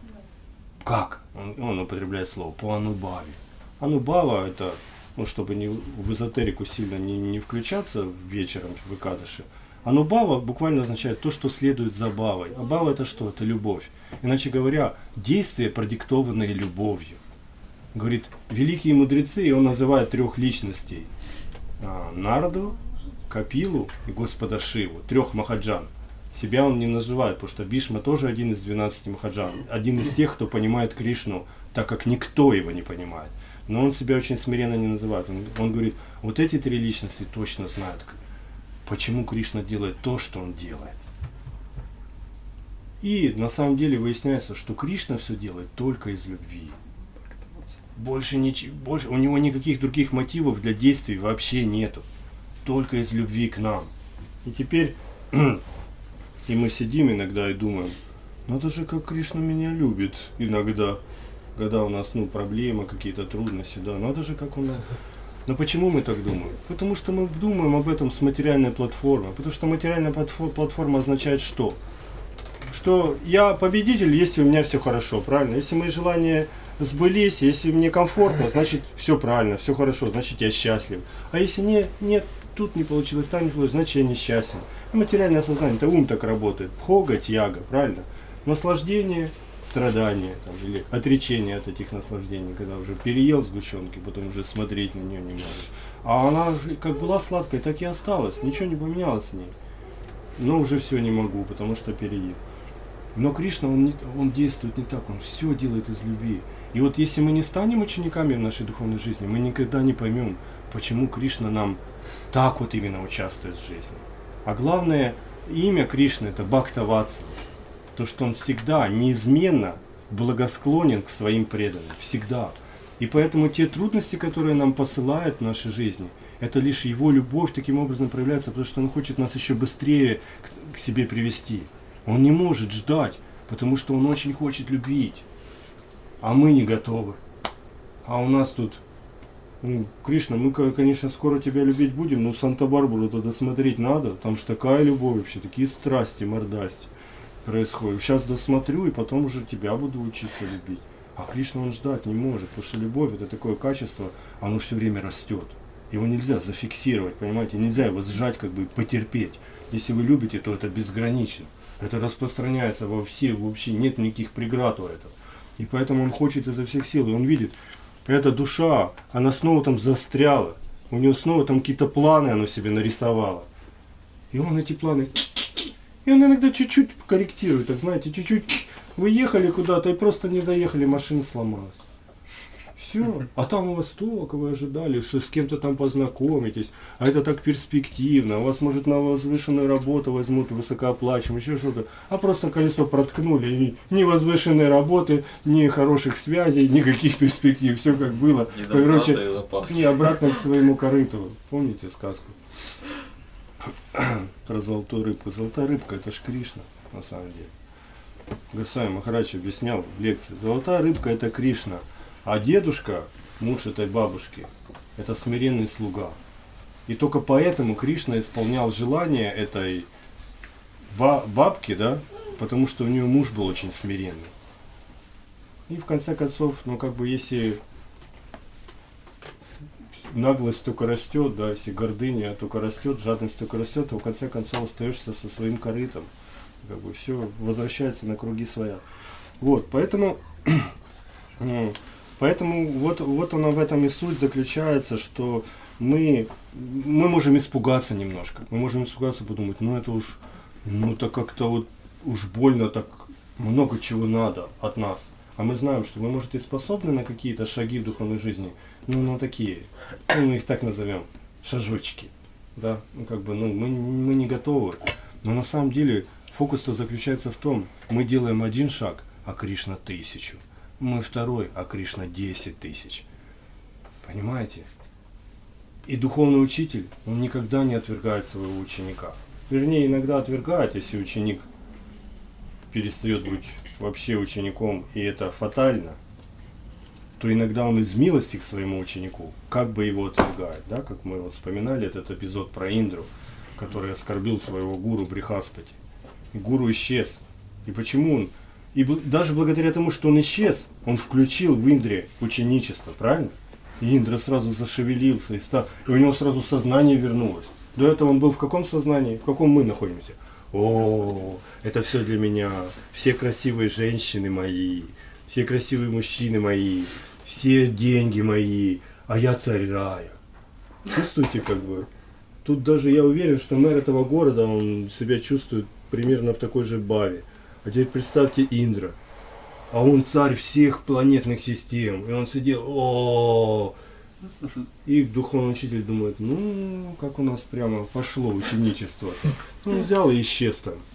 Как? Он, он употребляет слово по анубаве. Анубава это, ну, чтобы не, в эзотерику сильно не, не включаться вечером в Экадаши. Анубава буквально означает то, что следует за бавой. А бава это что? Это любовь. Иначе говоря, действия, продиктованные любовью. Говорит, великие мудрецы, и он называет трех личностей. А, Нараду, Капилу и Господа Шиву. Трех махаджан. Себя он не называет, потому что Бишма тоже один из двенадцати махаджан. Один из тех, кто понимает Кришну, так как никто его не понимает. Но он себя очень смиренно не называет. Он, он говорит, вот эти три личности точно знают, почему Кришна делает то, что он делает. И на самом деле выясняется, что Кришна все делает только из любви. Больше ничего, больше у него никаких других мотивов для действий вообще нету. Только из любви к нам. И теперь и мы сидим иногда и думаем, ну это же как Кришна меня любит иногда, когда у нас ну, проблемы, какие-то трудности, да, надо же как он... Но почему мы так думаем? Потому что мы думаем об этом с материальной платформы. Потому что материальная платформа означает что? Что я победитель, если у меня все хорошо, правильно? Если мои желания сбылись, если мне комфортно, значит все правильно, все хорошо, значит я счастлив. А если не, нет, тут не получилось, там не получилось, значит я несчастен. И материальное сознание, это ум так работает. Бхога, тьяга, правильно? Наслаждение, страдание там, или отречение от этих наслаждений, когда уже переел сгущенки, потом уже смотреть на нее не можешь. А она же как была сладкой, так и осталась, ничего не поменялось с ней. Но уже все не могу, потому что переел. Но Кришна, он, не, он действует не так, он все делает из любви. И вот если мы не станем учениками в нашей духовной жизни, мы никогда не поймем, почему Кришна нам так вот именно участвует в жизни. А главное, имя Кришны это Бхактаватсала. То, что он всегда, неизменно благосклонен к своим преданным. Всегда. И поэтому те трудности, которые нам посылают в нашей жизни, это лишь его любовь таким образом проявляется, потому что он хочет нас еще быстрее к, к себе привести. Он не может ждать, потому что он очень хочет любить. А мы не готовы. А у нас тут, ну, Кришна, мы, конечно, скоро тебя любить будем, но Санта-Барбару туда смотреть надо. Там же такая любовь вообще, такие страсти, мордасти происходят. Сейчас досмотрю, и потом уже тебя буду учиться любить. А Кришна он ждать не может, потому что любовь это такое качество, оно все время растет. Его нельзя зафиксировать, понимаете, нельзя его сжать, как бы потерпеть. Если вы любите, то это безгранично. Это распространяется во все, вообще нет никаких преград у этого. И поэтому он хочет изо всех сил, и он видит, эта душа, она снова там застряла, у нее снова там какие-то планы она себе нарисовала. И он эти планы, и он иногда чуть-чуть корректирует, так знаете, чуть-чуть, вы ехали куда-то и просто не доехали, машина сломалась. Все. А там у вас столько, вы ожидали, что с кем-то там познакомитесь, а это так перспективно, у вас может на возвышенную работу возьмут, высокооплачиваемую, еще что-то, а просто колесо проткнули, и ни возвышенной работы, ни хороших связей, никаких перспектив, все как было. Короче, не обратно к своему корыту. Помните сказку? Про золотую рыбку. Золотая рыбка это ж Кришна, на самом деле. Госвами Махарадж объяснял в лекции. Золотая рыбка это Кришна. А дедушка, муж этой бабушки, это смиренный слуга. И только поэтому Кришна исполнял желание этой бабки, да, потому что у нее муж был очень смиренный. И в конце концов, ну как бы если наглость только растет, да, если гордыня только растет, жадность только растет, то в конце концов остаешься со своим корытом. Как бы все возвращается на круги своя. Вот, поэтому... Поэтому вот, вот она в этом и суть заключается, что мы, мы можем испугаться немножко. Мы можем испугаться, подумать, ну это уж, ну так как-то вот уж больно, так много чего надо от нас. А мы знаем, что мы, может, и способны на какие-то шаги в духовной жизни, ну на такие, ну мы их так назовем, шажочки. Да? Ну как бы, ну мы, мы не готовы. Но на самом деле фокус-то заключается в том, мы делаем один шаг, а Кришна тысячу. Мы второй, а Кришна десять тысяч. Понимаете? И духовный учитель, он никогда не отвергает своего ученика. Вернее, иногда отвергает, если ученик перестает быть вообще учеником, и это фатально, то иногда он из милости к своему ученику как бы его отвергает. Да? Как мы вот вспоминали этот эпизод про Индру, который оскорбил своего гуру Брихаспати. И гуру исчез. И почему он? И даже благодаря тому, что он исчез, он включил в Индре ученичество, правильно? И Индра сразу зашевелился, и, стал, и у него сразу сознание вернулось. До этого он был в каком сознании? В каком мы находимся? О, это все для меня. Все красивые женщины мои, все красивые мужчины мои, все деньги мои, а я царь рая. Чувствуете, как бы? Тут даже я уверен, что мэр этого города, он себя чувствует примерно в такой же баве. А теперь представьте Индра, а он царь всех планетных систем, и он сидел, о, и духовный учитель думает, ну, как у нас прямо пошло ученичество. Он взял и исчез там.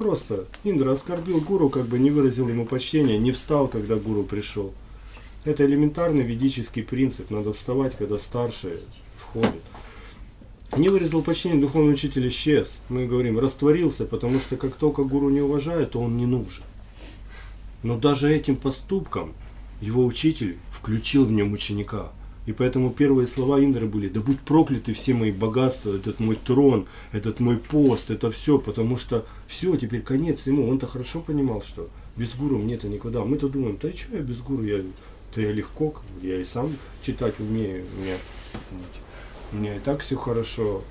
просто Индра оскорбил гуру, как бы не выразил ему почтения, не встал, когда гуру пришел. Это элементарный ведический принцип. Надо вставать, когда старший входит. Не выразил почтения, духовный учитель исчез. Мы говорим, растворился, потому что как только гуру не уважает, то он не нужен. Но даже этим поступком его учитель включил в нем ученика. И поэтому первые слова Индры были: да будь прокляты все мои богатства, этот мой трон, этот мой пост, это все, потому что все, теперь конец ему. Он-то хорошо понимал, что без гуру мне-то никуда. Мы-то думаем, да и что я без гуру, я, то я легко, я и сам читать умею, у меня, у меня и так все хорошо.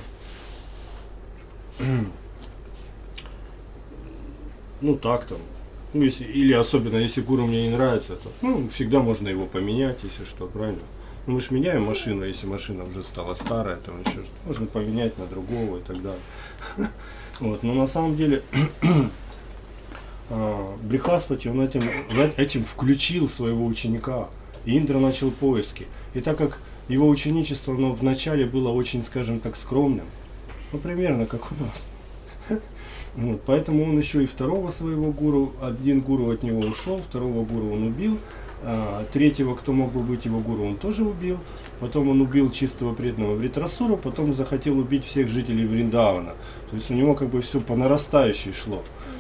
Ну так там. Ну, если, или особенно если гуру мне не нравится, то ну, всегда можно его поменять, если что, правильно? Ну, мы же меняем машину, если машина уже стала старая, там еще что, можно поменять на другого и так далее. Вот, но на самом деле Брихаспати, он этим, этим включил своего ученика, и Индра начал поиски. И так как его ученичество, оно вначале было очень, скажем так, скромным, ну, примерно как у нас. Вот, поэтому он еще и второго своего гуру, один гуру от него ушел, второго гуру он убил, а, третьего, кто мог бы быть его гуру, он тоже убил. Потом он убил чистого преданного Вритрасуру, потом захотел убить всех жителей Вриндавана. То есть у него как бы все по нарастающей шло.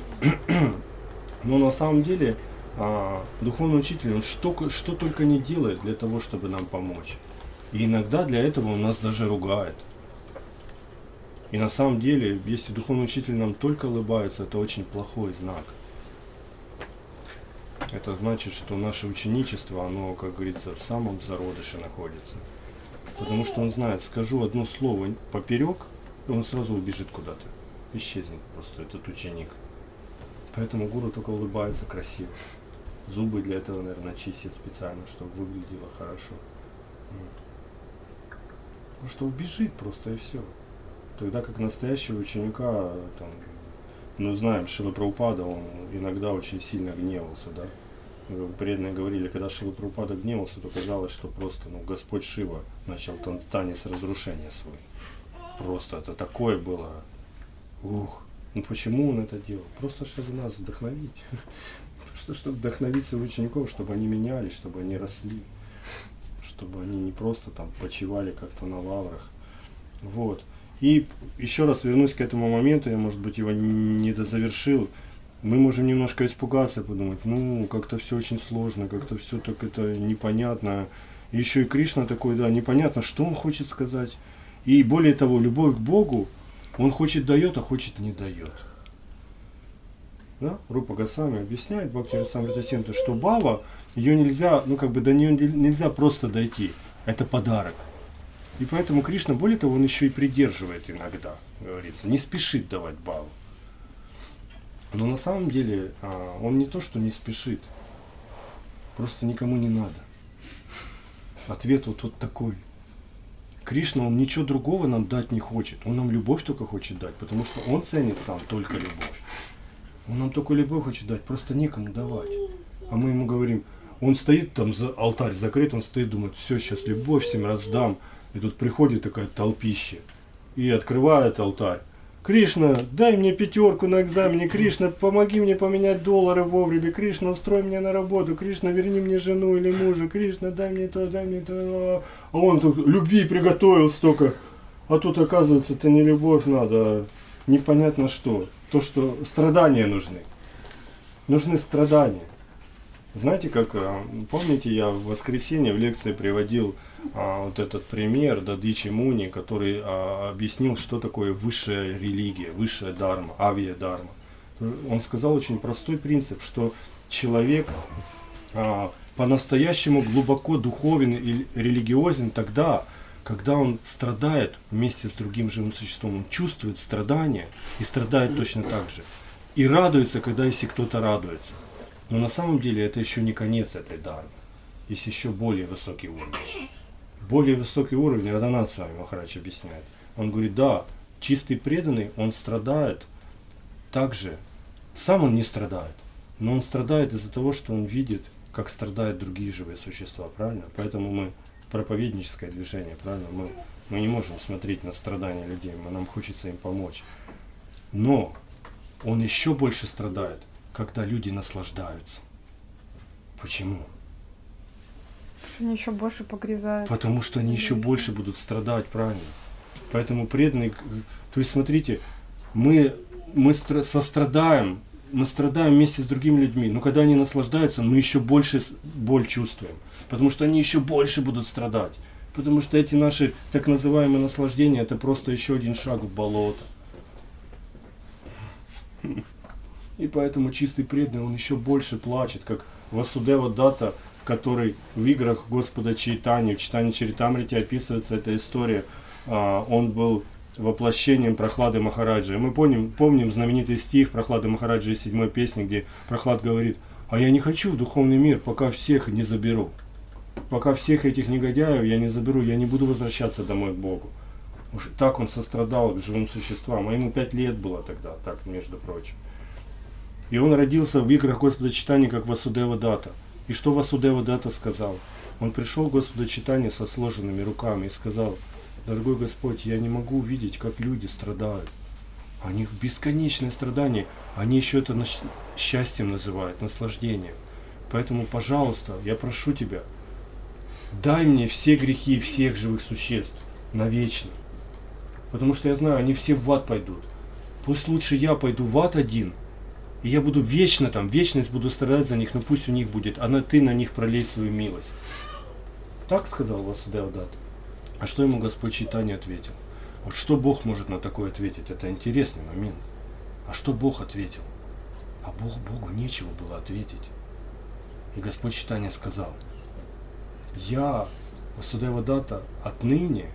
Но на самом деле а, духовный учитель, он что, что только не делает для того, чтобы нам помочь. И иногда для этого он нас даже ругает. И на самом деле, если духовный учитель нам только улыбается, это очень плохой знак. Это значит, что наше ученичество, оно, как говорится, в самом зародыше находится. Потому что он знает, скажу одно слово поперек, и он сразу убежит куда-то. Исчезнет просто этот ученик. Поэтому гуру только улыбается красиво. Зубы для этого, наверное, чистит специально, чтобы выглядело хорошо. Потому что убежит просто и все. Тогда как настоящего ученика, там, ну знаем, Шрила Прабхупада, он иногда очень сильно гневался, да. Преданные говорили, когда Шрила Прабхупада гневался, то казалось, что просто, ну, Господь Шива начал тан- танец разрушения свой. Просто это такое было. Ух, ну почему он это делал? Просто чтобы нас вдохновить. Просто чтобы вдохновить своих учеников, чтобы они менялись, чтобы они росли. Чтобы они не просто там почивали как-то на лаврах. Вот. И еще раз вернусь к этому моменту, я, может быть, его не дозавершил. Мы можем немножко испугаться, подумать, ну, как-то все очень сложно, как-то все так это непонятно. И еще и Кришна такой, да, непонятно, что он хочет сказать. И более того, любовь к Богу, он хочет дает, а хочет не дает. Да? Рупа Госвами объясняет, Бхакти Расамрита Синтху, что бхава, ее нельзя, ну, как бы до нее нельзя просто дойти. Это подарок. И поэтому Кришна, более того, он еще и придерживает иногда, говорится, не спешит давать бхаву. Но на самом деле он не то, что не спешит, просто никому не надо. Ответ вот, вот такой. Кришна, он ничего другого нам дать не хочет, он нам любовь только хочет дать, потому что он ценит сам только любовь. Он нам только любовь хочет дать, просто некому давать. А мы ему говорим, он стоит там, за алтарь закрыт, он стоит, думает, все, сейчас любовь всем раздам. И тут приходит такая толпища и открывает алтарь. Кришна, дай мне пятерку на экзамене. Кришна, помоги мне поменять доллары вовремя. Кришна, устрой меня на работу. Кришна, верни мне жену или мужа. Кришна, дай мне то, дай мне то. А он тут любви приготовил столько. А тут, оказывается, это не любовь надо, а непонятно что. То, что страдания нужны. Нужны страдания. Знаете, как, помните, я в воскресенье в лекции приводил а, вот этот пример Дадичи Муни, который а, объяснил, что такое высшая религия, высшая дарма, авия-дарма. Он сказал очень простой принцип, что человек а, по-настоящему глубоко духовен и религиозен тогда, когда он страдает вместе с другим живым существом, он чувствует страдания и страдает точно так же. И радуется, когда если кто-то радуется. Но на самом деле это еще не конец этой дармы. Есть еще более высокий уровень. Более высокий уровень Радханат с вами Махарадж объясняет. Он говорит, да, чистый преданный, он страдает так же. Сам он не страдает, но он страдает из-за того, что он видит, как страдают другие живые существа, правильно? Поэтому мы проповедническое движение, правильно? Мы, мы не можем смотреть на страдания людей, нам хочется им помочь. Но Он еще больше страдает, когда люди наслаждаются. Почему? Они еще больше погрязают. Потому что они еще больше будут страдать, правильно? Поэтому преданные, то есть смотрите, мы, мы сострадаем, мы страдаем вместе с другими людьми, но когда они наслаждаются, мы еще больше боль чувствуем, потому что они еще больше будут страдать. Потому что эти наши так называемые наслаждения, это просто еще один шаг в болото. И поэтому чистый преданный, он еще больше плачет, как Васудева Датта, который в играх Господа Чайтаньи, в Чайтанья Чаритамрите описывается эта история. Он был воплощением Прохлады Махараджи. И мы помним, помним знаменитый стих Прохлады Махараджи из седьмой песни, где Прохлад говорит: а я не хочу в духовный мир, пока всех не заберу. Пока всех этих негодяев я не заберу, я не буду возвращаться домой к Богу. Уж так он сострадал к живым существам. А ему пять лет было тогда, так, между прочим. И он родился в играх Господа Чайтаньи, как Васудева Датта. И что Васудева Датта сказал? Он пришел к Господу Чайтаньи со сложенными руками и сказал: дорогой Господь, я не могу видеть, как люди страдают. У них бесконечное страдание. Они еще это счастьем называют, наслаждением. Поэтому, пожалуйста, я прошу тебя, дай мне все грехи всех живых существ навечно. Потому что я знаю, они все в ад пойдут. Пусть лучше я пойду в ад один, и я буду вечно там, вечность буду страдать за них, но пусть у них будет, а на ты на них пролей свою милость. Так сказал Васудева Датта. А что ему Господь Чайтанья ответил? Вот что Бог может на такое ответить? Это интересный момент. А что Бог ответил? А Бог, Богу нечего было ответить. И Господь Чайтанья сказал: я, Васудева Датта, отныне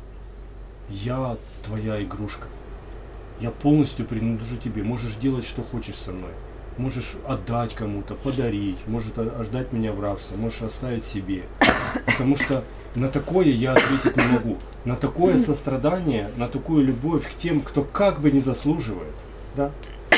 я твоя игрушка. Я полностью принадлежу тебе. Можешь делать, что хочешь со мной. Можешь отдать кому-то, подарить, можешь отдать меня в рабство, можешь оставить себе. Потому что на такое я ответить не могу. На такое сострадание, на такую любовь к тем, кто как бы не заслуживает, да?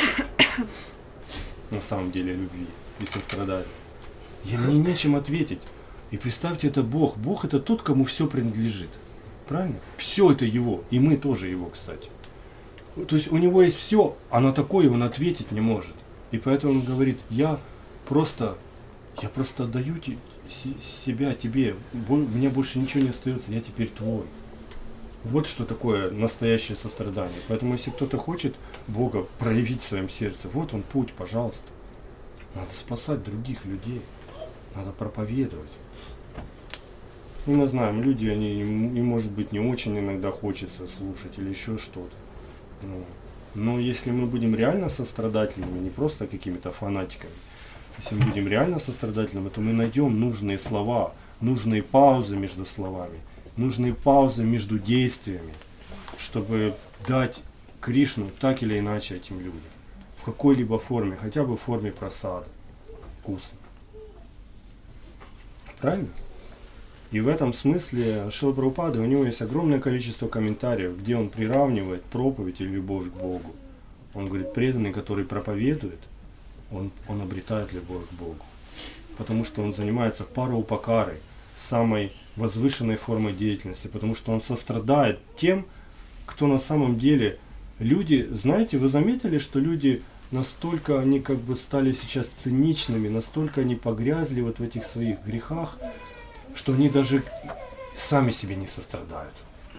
На самом деле любви и сострадания. Я, мне нечем ответить. И представьте, это Бог. Бог это тот, кому все принадлежит. Правильно? Все это его. И мы тоже его, кстати. То есть у него есть все, а на такое он ответить не может. И поэтому он говорит: я просто, я просто отдаю те, себя тебе, мне больше ничего не остается, я теперь твой. Вот что такое настоящее сострадание. Поэтому если кто-то хочет Бога проявить в своем сердце, вот он путь, пожалуйста. Надо спасать других людей, надо проповедовать. И мы знаем, люди, они, им может быть не очень иногда хочется слушать или еще что-то. Ну, но если мы будем реально сострадательными, не просто какими-то фанатиками, если мы будем реально сострадательными, то мы найдем нужные слова, нужные паузы между словами, нужные паузы между действиями, чтобы дать Кришну так или иначе этим людям, в какой-либо форме, хотя бы в форме прасада, вкусно. Правильно? И в этом смысле Шрила Прабхупада, у него есть огромное количество комментариев, где он приравнивает проповедь и любовь к Богу. Он говорит, преданный, который проповедует, он, он обретает любовь к Богу. Потому что он занимается параупакарой, самой возвышенной формой деятельности, потому что он сострадает тем, кто на самом деле... Люди, знаете, вы заметили, что люди настолько, они как бы стали сейчас циничными, настолько они погрязли вот в этих своих грехах, что они даже сами себе не сострадают.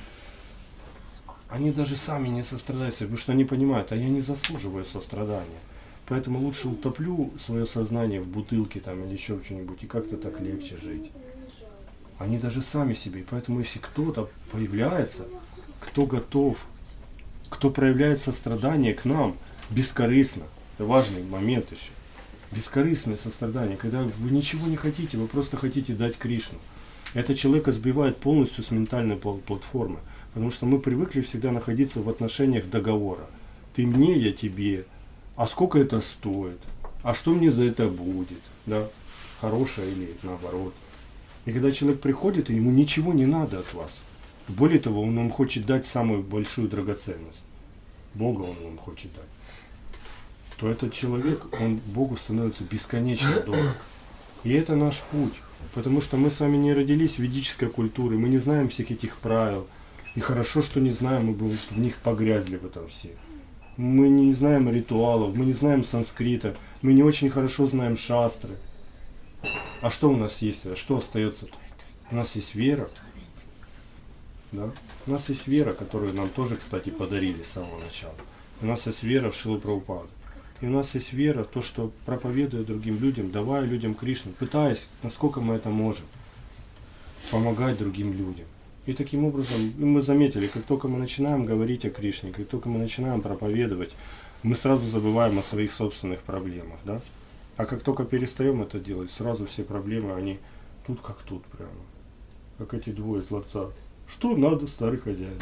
Они даже сами не сострадают себе, потому что они понимают, а я не заслуживаю сострадания. Поэтому лучше утоплю свое сознание в бутылке там или еще в чем-нибудь, и как-то так легче жить. Они даже сами себе. И поэтому если кто-то появляется, кто готов, кто проявляет сострадание к нам бескорыстно, это важный момент еще. Бескорыстное сострадание, когда вы ничего не хотите, вы просто хотите дать Кришну. Это человека сбивает полностью с ментальной платформы, потому что мы привыкли всегда находиться в отношениях договора. Ты мне, я тебе, а сколько это стоит, а что мне за это будет, да, хорошее или наоборот. И когда человек приходит, и ему ничего не надо от вас. Более того, он вам хочет дать самую большую драгоценность. Бога он вам хочет дать. То этот человек, он Богу становится бесконечно дорог. И это наш путь. Потому что мы с вами не родились в ведической культуре, мы не знаем всех этих правил. И хорошо, что не знаем, мы бы в них погрязли в этом все. мы не знаем ритуалов, мы не знаем санскрита, мы не очень хорошо знаем шастры. А что у нас есть? А что остается-то? У нас есть вера. Да? У нас есть вера, которую нам тоже, кстати, подарили с самого начала. У нас есть вера в Шрилу Прабхупаду. И у нас есть вера в то, что проповедуя другим людям, давая людям Кришну, пытаясь, насколько мы это можем, помогать другим людям. И таким образом мы заметили, как только мы начинаем говорить о Кришне, как только мы начинаем проповедовать, мы сразу забываем о своих собственных проблемах. Да? А как только перестаем это делать, сразу все проблемы, они тут как тут прямо. Как эти двое из ларца. Что надо, старый хозяин?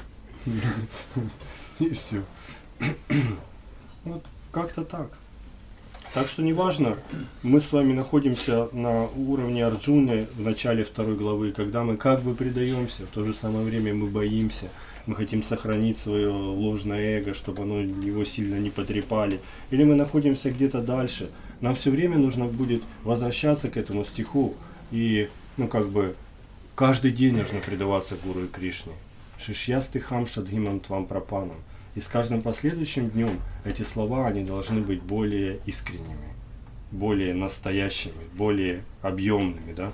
И все. Вот как-то так. Так что неважно, мы с вами находимся на уровне Арджуны в начале второй главы, когда мы как бы предаемся, в то же самое время мы боимся, мы хотим сохранить свое ложное эго, чтобы оно его сильно не потрепали. Или мы находимся где-то дальше. Нам все время нужно будет возвращаться к этому стиху и, ну как бы, каждый день нужно предаваться Гуру и Кришне. Шишьястыхам шадхимам твам прапанам. И с каждым последующим днем эти слова, они должны быть более искренними, более настоящими, более объемными, да?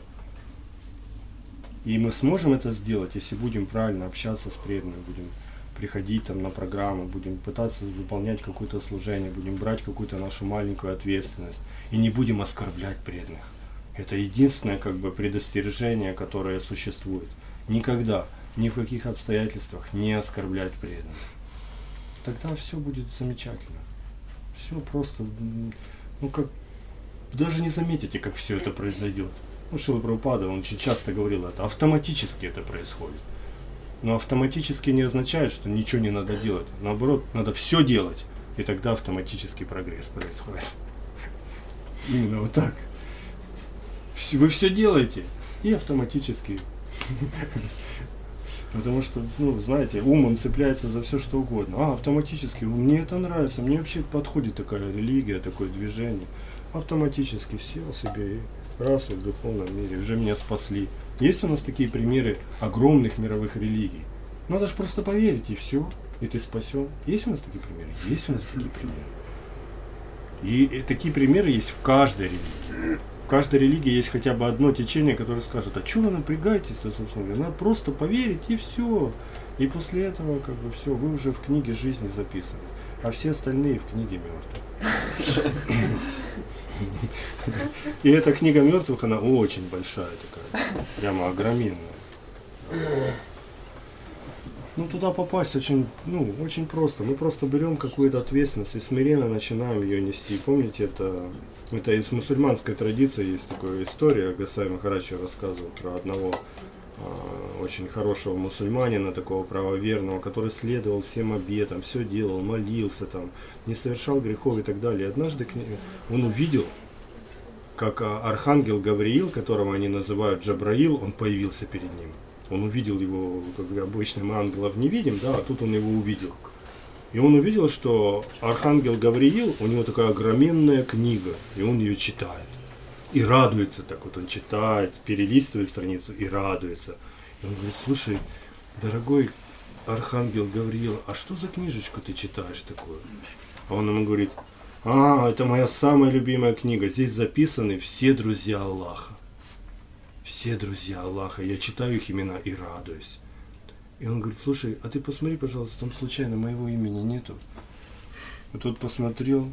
И мы сможем это сделать, если будем правильно общаться с преданными, будем приходить там на программу, будем пытаться выполнять какое-то служение, будем брать какую-то нашу маленькую ответственность и не будем оскорблять преданных. Это единственное как бы предостережение, которое существует. Никогда, ни в каких обстоятельствах не оскорблять преданных. Тогда все будет замечательно. Все просто, ну как, даже не заметите, как все это произойдет. Ну, Шрила Прабхупада, он очень часто говорил это, автоматически это происходит. Но автоматически не означает, что ничего не надо делать. Наоборот, надо все делать, и тогда автоматический прогресс происходит. Именно вот так. Вы все делаете, и автоматически. Потому что, ну, знаете, ум, он цепляется за все, что угодно. А, автоматически, мне это нравится, мне вообще подходит такая религия, такое движение. Автоматически сел себе и раз, и в духовном мире, уже меня спасли. Есть у нас такие примеры огромных мировых религий. Надо же просто поверить, и все, и ты спасен. Есть у нас такие примеры? Есть у нас такие примеры. И, и такие примеры есть в каждой религии. В каждой религии есть хотя бы одно течение, которое скажет, а что вы напрягаетесь-то, собственно говоря, надо просто поверить и все. И после этого, как бы, все, вы уже в книге жизни записаны, а все остальные в книге мертвых. И эта книга мертвых, она очень большая такая, прямо огроменная. Ну, туда попасть очень, ну, очень просто. Мы просто берем какую-то ответственность и смиренно начинаем ее нести. Помните, это, это из мусульманской традиции есть такая история, Госвами Махарадж рассказывал про одного а, очень хорошего мусульманина, такого правоверного, который следовал всем обетам, все делал, молился там, не совершал грехов и так далее. И однажды он увидел, как архангел Гавриил, которого они называют Джабраил, он появился перед ним. Он увидел его, как обычно мы ангелов не видим, да, а тут он его увидел. И он увидел, что архангел Гавриил, у него такая огроменная книга, и он ее читает. И радуется так вот, он читает, перелистывает страницу и радуется. И он говорит, слушай, дорогой архангел Гавриил, а что за книжечку ты читаешь такую? А он ему говорит, а, это моя самая любимая книга, здесь записаны все друзья Аллаха. Все друзья Аллаха, я читаю их имена и радуюсь. И он говорит, слушай, а ты посмотри, пожалуйста, там случайно моего имени нету? И тот посмотрел.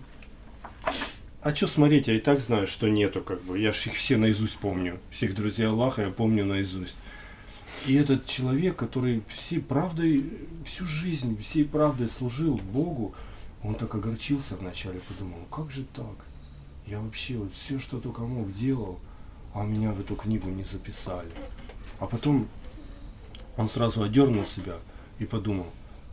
А что смотреть, я и так знаю, что нету, как бы. Я ж их все наизусть помню. Всех друзей Аллаха я помню наизусть. И этот человек, который всей правдой, всю жизнь, всей правдой служил Богу, он так огорчился вначале, подумал, как же так? Я вообще вот все, что только мог, делал, а меня в эту книгу не записали. А потом он сразу одернул себя и подумал,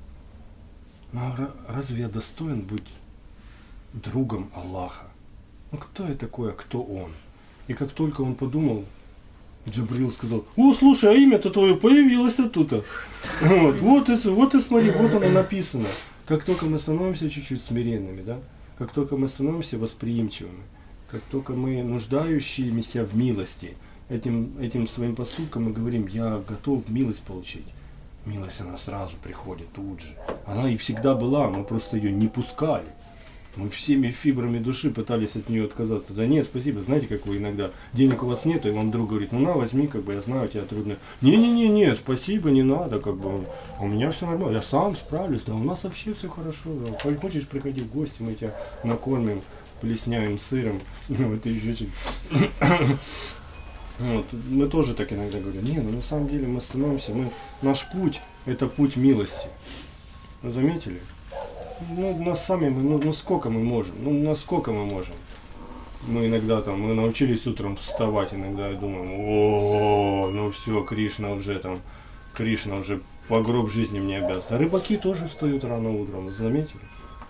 ну а разве я достоин быть другом Аллаха? Ну кто я такой, а кто он? И как только он подумал, Джабраил сказал, о, слушай, а имя-то твое появилось оттуда. Вот, вот, это, вот и смотри, вот оно написано. Как только мы становимся чуть-чуть смиренными, да? Как только мы становимся восприимчивыми, как только мы нуждающиеся в милости, этим, этим своим поступком мы говорим, я готов милость получить. Милость, она сразу приходит тут же. Она и всегда была, мы просто ее не пускали. Мы всеми фибрами души пытались от нее отказаться. Да нет, спасибо, знаете, как вы иногда, денег у вас нет, и вам друг говорит, ну на, возьми, как бы, я знаю, у тебя трудно. Не-не-не-не, спасибо, не надо, как бы, у меня все нормально, я сам справлюсь, да у нас вообще все хорошо. Да. Хочешь, приходи в гости, мы тебя накормим плеснявым сыром, вот и еще чуть. Вот. Мы тоже так иногда говорим, не, ну на самом деле мы становимся, мы, наш путь, это путь милости. Вы заметили? Ну, нас сами, ну, ну сколько мы можем, ну насколько мы можем. Мы иногда там, мы научились утром вставать, иногда и думаем, о, ну все, Кришна уже там, Кришна уже по гроб жизни мне обязан. А рыбаки тоже встают рано утром, вы заметили?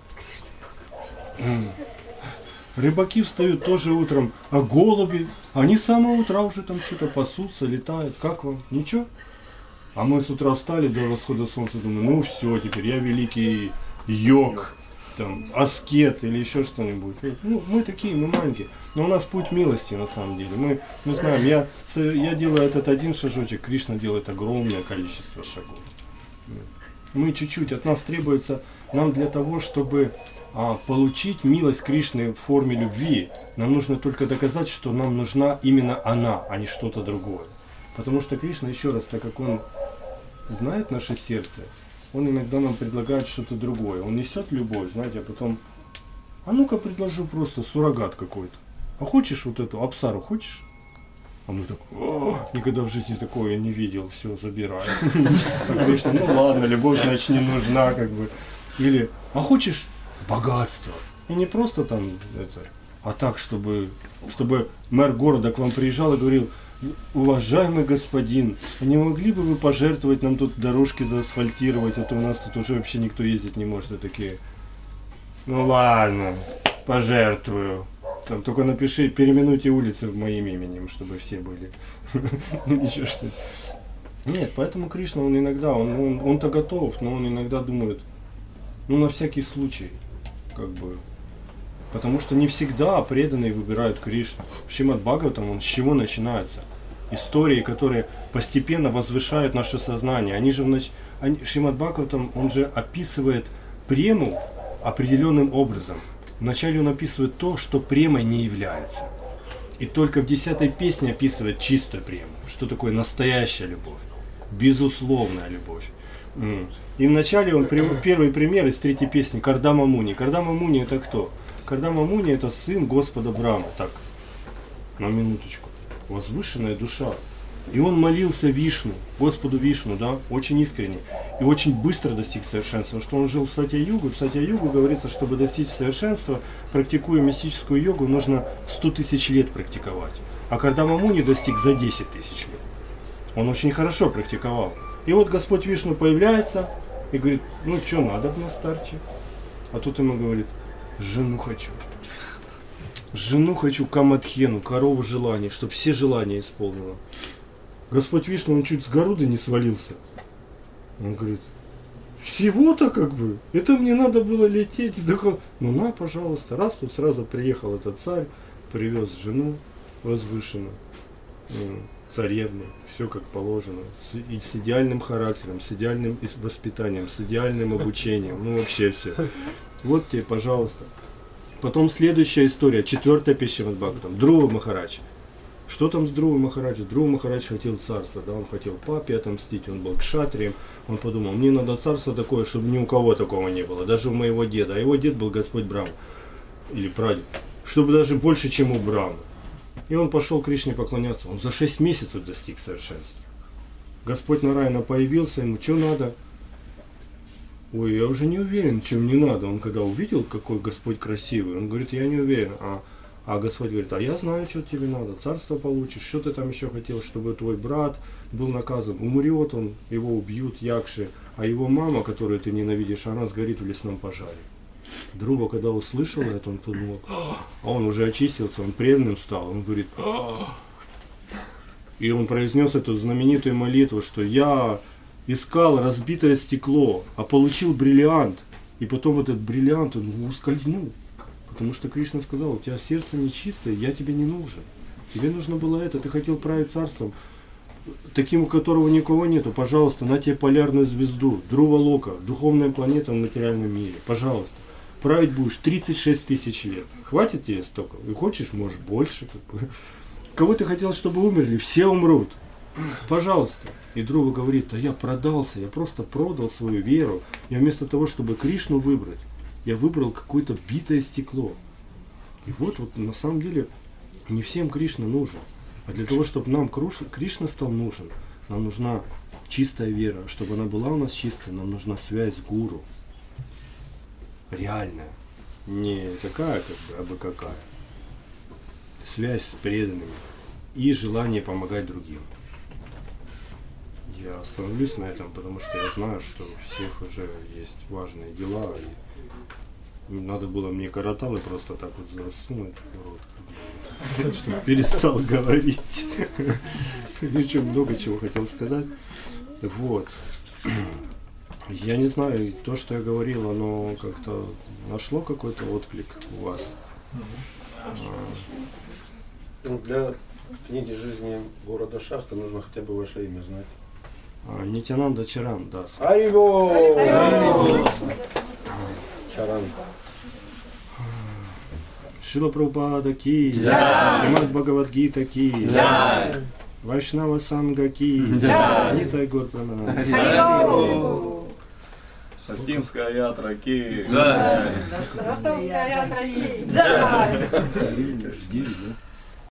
Рыбаки встают тоже утром, а голуби, они с самого утра уже там что-то пасутся, летают. Как вам? Ничего? А мы с утра встали до восхода солнца, думаем, ну все, теперь я великий йог, там, аскет или еще что-нибудь. Ну, мы такие, мы маленькие. Но у нас путь милости на самом деле. Мы, мы знаем, я, я делаю этот один шажочек, Кришна делает огромное количество шагов. Мы чуть-чуть, от нас требуется, нам для того, чтобы а, получить милость Кришны в форме любви, нам нужно только доказать, что нам нужна именно она, а не что-то другое. Потому что Кришна, еще раз, так как он знает наше сердце, он иногда нам предлагает что-то другое. Он несет любовь, знаете, а потом, а ну-ка предложу просто суррогат какой-то. А хочешь вот эту апсару, хочешь? А мы так, никогда в жизни такого я не видел, все, забираю. Кришна, ну ладно, любовь, значит, не нужна, как бы. Или, а хочешь богатство? И не просто там это, а так, чтобы, чтобы мэр города к вам приезжал и говорил, уважаемый господин, не могли бы вы пожертвовать нам тут дорожки заасфальтировать, а то у нас тут уже вообще никто ездить не может. И такие, ну ладно, пожертвую. Там, только напиши, переименуйте улицы моим именем, чтобы все были. Ну ничего что. Нет, поэтому Кришна, он иногда, он, он, он-то готов, но он иногда думает, ну на всякий случай, как бы. Потому что не всегда преданные выбирают Кришну. Шримад Бхагаватам, он с чего начинается? Истории, которые постепенно возвышают наше сознание. Они же внач... они... Шримад Бхагаватам, он же описывает прему определенным образом. Вначале он описывает то, что премой не является. И только в десятой песне описывает чистую прему. Что такое настоящая любовь. Безусловная любовь. И вначале он, первый пример из третьей песни, Кардама Муни. Кардама Муни это кто? Кардама Муни это сын Господа Брахмы. Так, на минуточку. Возвышенная душа. И он молился Вишну, Господу Вишну, да, очень искренне. И очень быстро достиг совершенства. Потому что он жил в Сатья-югу. В Сатья-югу говорится, чтобы достичь совершенства, практикуя мистическую йогу, нужно сто тысяч лет практиковать. А Кардама Муни достиг за десять тысяч лет. Он очень хорошо практиковал. И вот Господь Вишну появляется и говорит, ну что надо мне, старче? А тут ему говорит, жену хочу. Жену хочу, Камадхену, корову желаний, чтобы все желания исполнила. Господь Вишну, он чуть с горуды не свалился. Он говорит, всего-то как бы, это мне надо было лететь с духом. Ну на, пожалуйста, раз тут сразу приехал этот царь, привез жену возвышенную, царевну, все как положено, с, и с идеальным характером, с идеальным воспитанием, с идеальным обучением, ну вообще все. Вот тебе, пожалуйста. Потом следующая история, четвертая песня Шримад Бхагаватам, Друва Махарадж. Что там с Друва Махараджем? Друва Махарадж хотел царство, да, он хотел папе отомстить, он был кшатрием, он подумал, мне надо царство такое, чтобы ни у кого такого не было, даже у моего деда, а его дед был Господь Брахма, или прадед, чтобы даже больше, чем у Брахмы. И он пошел к Кришне поклоняться, он за шесть месяцев достиг совершенства. Господь Нараяна появился, ему что надо? Ой, я уже не уверен, чем не надо. Он когда увидел, какой Господь красивый, он говорит, я не уверен. А, а Господь говорит, а я знаю, что тебе надо. Царство получишь, что ты там еще хотел, чтобы твой брат был наказан. Умрет он, его убьют якши, а его мама, которую ты ненавидишь, она сгорит в лесном пожаре. Друга, когда услышал это, он подумал, а он уже очистился, он преданным стал. Он говорит, и он произнес эту знаменитую молитву, что я искал разбитое стекло, а получил бриллиант. И потом этот бриллиант, он ускользнул. Потому что Кришна сказал, у тебя сердце нечистое, я тебе не нужен. Тебе нужно было это, ты хотел править царством. таким, у которого никого нету, пожалуйста, на тебе полярную звезду, Друва Лока, духовная планета в материальном мире, пожалуйста. Править будешь тридцать шесть тысяч лет. Хватит тебе столько? И хочешь, можешь больше. Как бы. Кого ты хотел, чтобы умерли? Все умрут. Пожалуйста. И Друва говорит, а я продался, я просто продал свою веру. Я вместо того, чтобы Кришну выбрать, я выбрал какое-то битое стекло. И вот, вот на самом деле не всем Кришна нужен. А для того, чтобы нам Кришна стал нужен, нам нужна чистая вера. Чтобы она была у нас чистая, нам нужна связь с гуру. Реальная. Не такая, как бы, а бы какая. Связь с преданными. И желание помогать другим. Я остановлюсь на этом, потому что я знаю, что у всех уже есть важные дела. И надо было мне караталы просто так вот засунуть в рот. Так что перестал говорить. Еще много чего хотел сказать. Вот. Я не знаю, то, что я говорил, оно как-то нашло какой-то отклик у вас? Ну, для книги жизни города Шахта нужно хотя бы ваше имя знать. А, Нитянанда Чаран, да. Харибол! Чаран. Шила Прабхупада ки, Джай! Шримад Бхагавад-гита ки, Джай! Вайшнава Санга ки, Джай! Нитай Гор Пранамами. Сатинская ятра ки. Ростовская ятра ки. Джай! Девять, да?